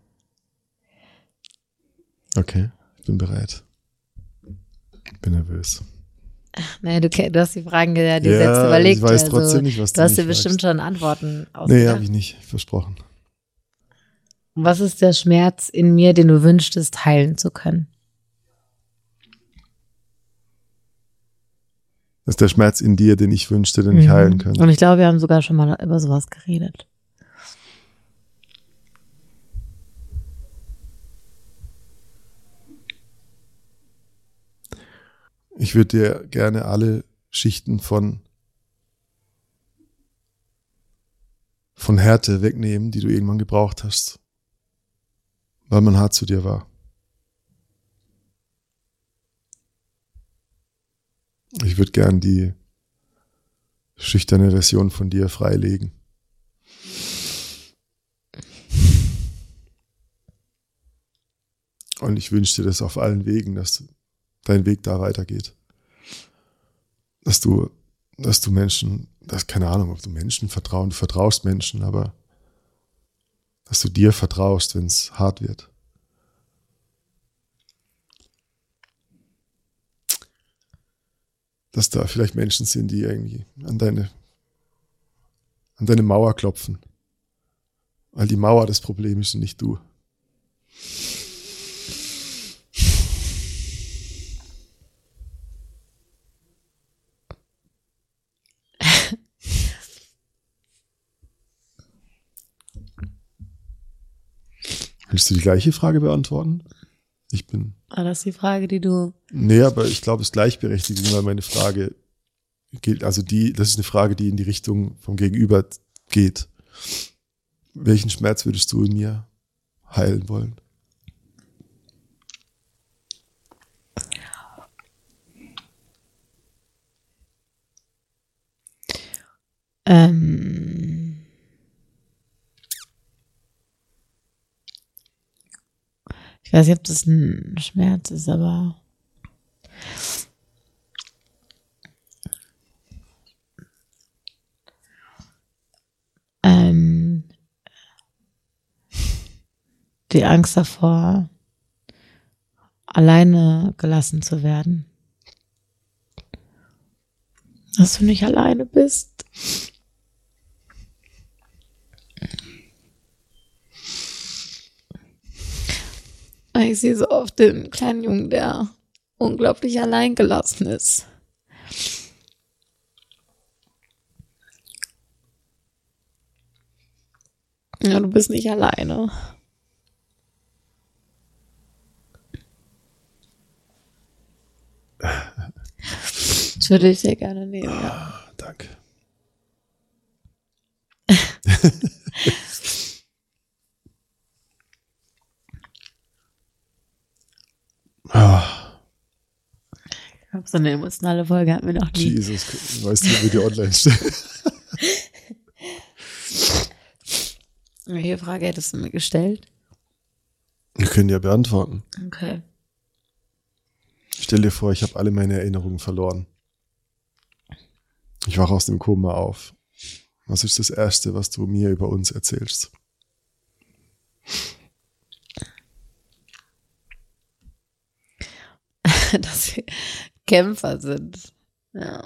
Okay, ich bin bereit. Ich bin nervös. Naja, du hast die Fragen dir selbst überlegt. Ich weiß trotzdem nicht, was du hast dir bestimmt schon Antworten ausgedacht. Nee, habe ich nicht, versprochen. Was ist der Schmerz in mir, den du wünschtest, heilen zu können? Das ist der Schmerz in dir, den ich wünschte, den ich heilen könnte. Und ich glaube, wir haben sogar schon mal über sowas geredet. Ich würde dir gerne alle Schichten von Härte wegnehmen, die du irgendwann gebraucht hast, weil man hart zu dir war. Ich würde gern die schüchterne Version von dir freilegen. Und ich wünsche dir das auf allen Wegen, dass dein Weg da weitergeht. Dass du Menschen, keine Ahnung, ob du Menschen du vertraust Menschen, aber dass du dir vertraust, wenn es hart wird. Dass da vielleicht Menschen sind, die irgendwie an deine Mauer klopfen. Weil die Mauer das Problem ist und nicht du. Willst du die gleiche Frage beantworten? War das die Frage, die du... Nee, aber ich glaube, es ist Gleichberechtigung, weil meine Frage geht, das ist eine Frage, die in die Richtung vom Gegenüber geht. Welchen Schmerz würdest du in mir heilen wollen? Ich weiß nicht, ob das ein Schmerz ist, aber die Angst davor, alleine gelassen zu werden. Dass du nicht alleine bist. Ich sehe so oft den kleinen Jungen, der unglaublich allein gelassen ist. Ja, du bist nicht alleine. Das würde ich sehr gerne nehmen, ja. Danke. Ich glaube, so eine emotionale Folge hatten wir noch nie. Jesus, weißt du, wie wir die online stellen? Welche Frage hättest du mir gestellt? Wir können ja beantworten. Okay. Stell dir vor, ich habe alle meine Erinnerungen verloren. Ich wache aus dem Koma auf. Was ist das Erste, was du mir über uns erzählst? Dass wir Kämpfer sind. Ja.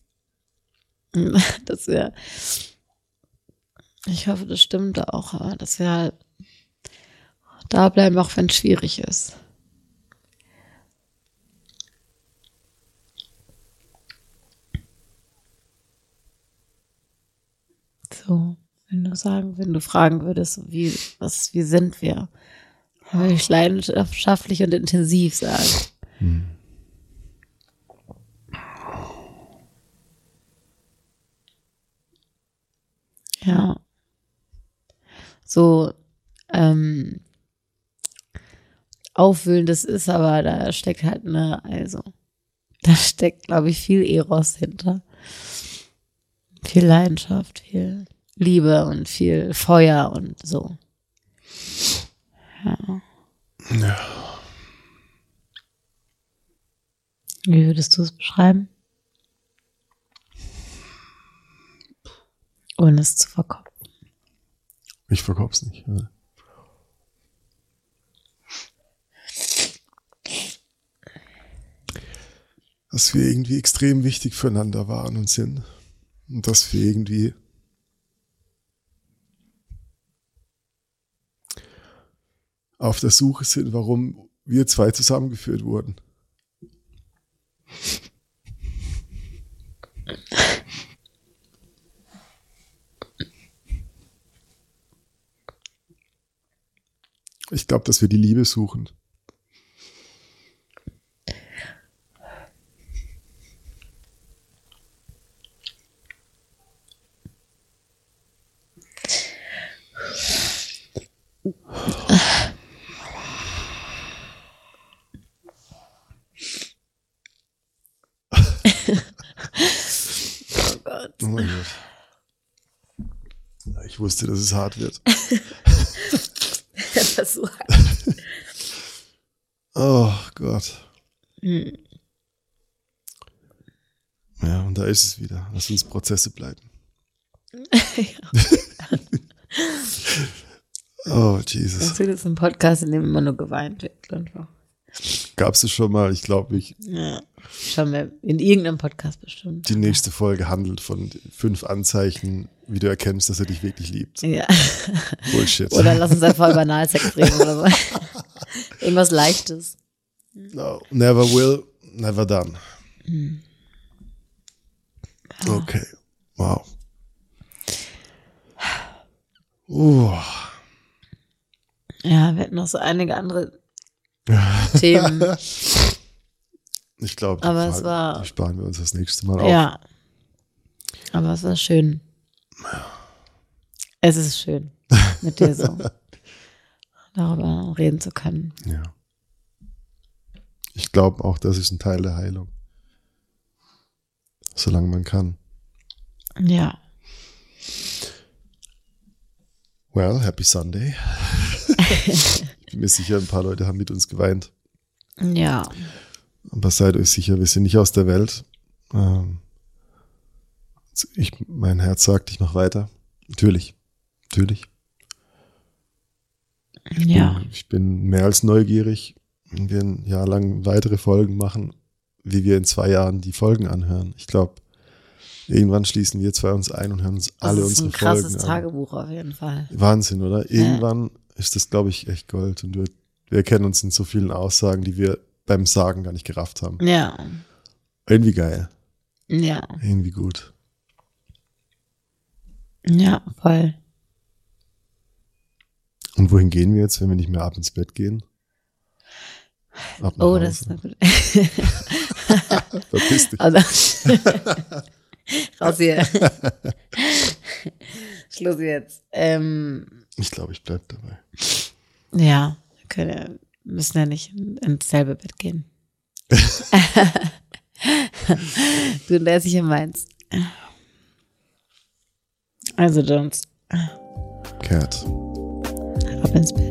Dass wir, ich hoffe, das stimmt auch, aber dass wir halt da bleiben, auch wenn es schwierig ist. So, wenn du fragen würdest, wie sind wir? Würde ich leidenschaftlich und intensiv sagen. so aufwühlendes ist, aber da steckt halt da steckt, glaube ich, viel Eros hinter. Viel Leidenschaft, viel Liebe und viel Feuer und so. Ja. Wie würdest du es beschreiben? Ohne es zu verkopfen. Ich verkopf's nicht. Ja. Dass wir irgendwie extrem wichtig füreinander waren und sind. Und dass wir irgendwie auf der Suche sind, warum wir zwei zusammengeführt wurden. Ich glaube, dass wir die Liebe suchen. Oh Gott. Oh mein Gott. Ich wusste, dass es hart wird. Das ist so hart. Oh Gott. Ja, und da ist es wieder. Lass uns Prozesse bleiben. Oh, Jesus. Das ist ein Podcast, in dem immer nur geweint wird. Einfach. Gab es schon mal, ich glaube nicht. Ja, schauen wir in irgendeinem Podcast bestimmt. Die nächste Folge handelt von 5 Anzeichen, wie du erkennst, dass er dich wirklich liebt. Ja. Bullshit. Oder lass uns einfach über Analsex reden oder so. Irgendwas Leichtes. No, never will, never done. Okay, wow. Ja, wir hatten noch so einige andere Themen. Ich glaube, die sparen wir uns das nächste Mal auf. Ja, aber es war schön. Es ist schön, mit dir so darüber reden zu können. Ja. Ich glaube auch, das ist ein Teil der Heilung. Solange man kann. Ja. Well, happy Sunday. Ich bin mir sicher, ein paar Leute haben mit uns geweint. Ja. Aber seid euch sicher, wir sind nicht aus der Welt. Mein Herz sagt, ich mache weiter. Natürlich. Ich bin mehr als neugierig, wenn wir ein Jahr lang weitere Folgen machen, wie wir in 2 Jahren die Folgen anhören. Ich glaube, irgendwann schließen wir 2 uns ein und hören uns alle unsere Folgen an. Das ist ein krasses Tagebuch auf jeden Fall. Wahnsinn, oder? Irgendwann ist das, glaube ich, echt Gold. Und wir erkennen uns in so vielen Aussagen, die wir beim Sagen gar nicht gerafft haben. Ja. Irgendwie geil. Ja. Irgendwie gut. Ja, voll. Und wohin gehen wir jetzt, wenn wir nicht mehr ab ins Bett gehen? Ab nach Hause. Das ist eine gute. Verpiss dich. Also, raus hier. Schluss jetzt. Ich glaube, ich bleib dabei. Ja, wir müssen ja nicht ins selbe Bett gehen. Du und der sicher meinst. Also Jones. Cat. Ab ins Bett.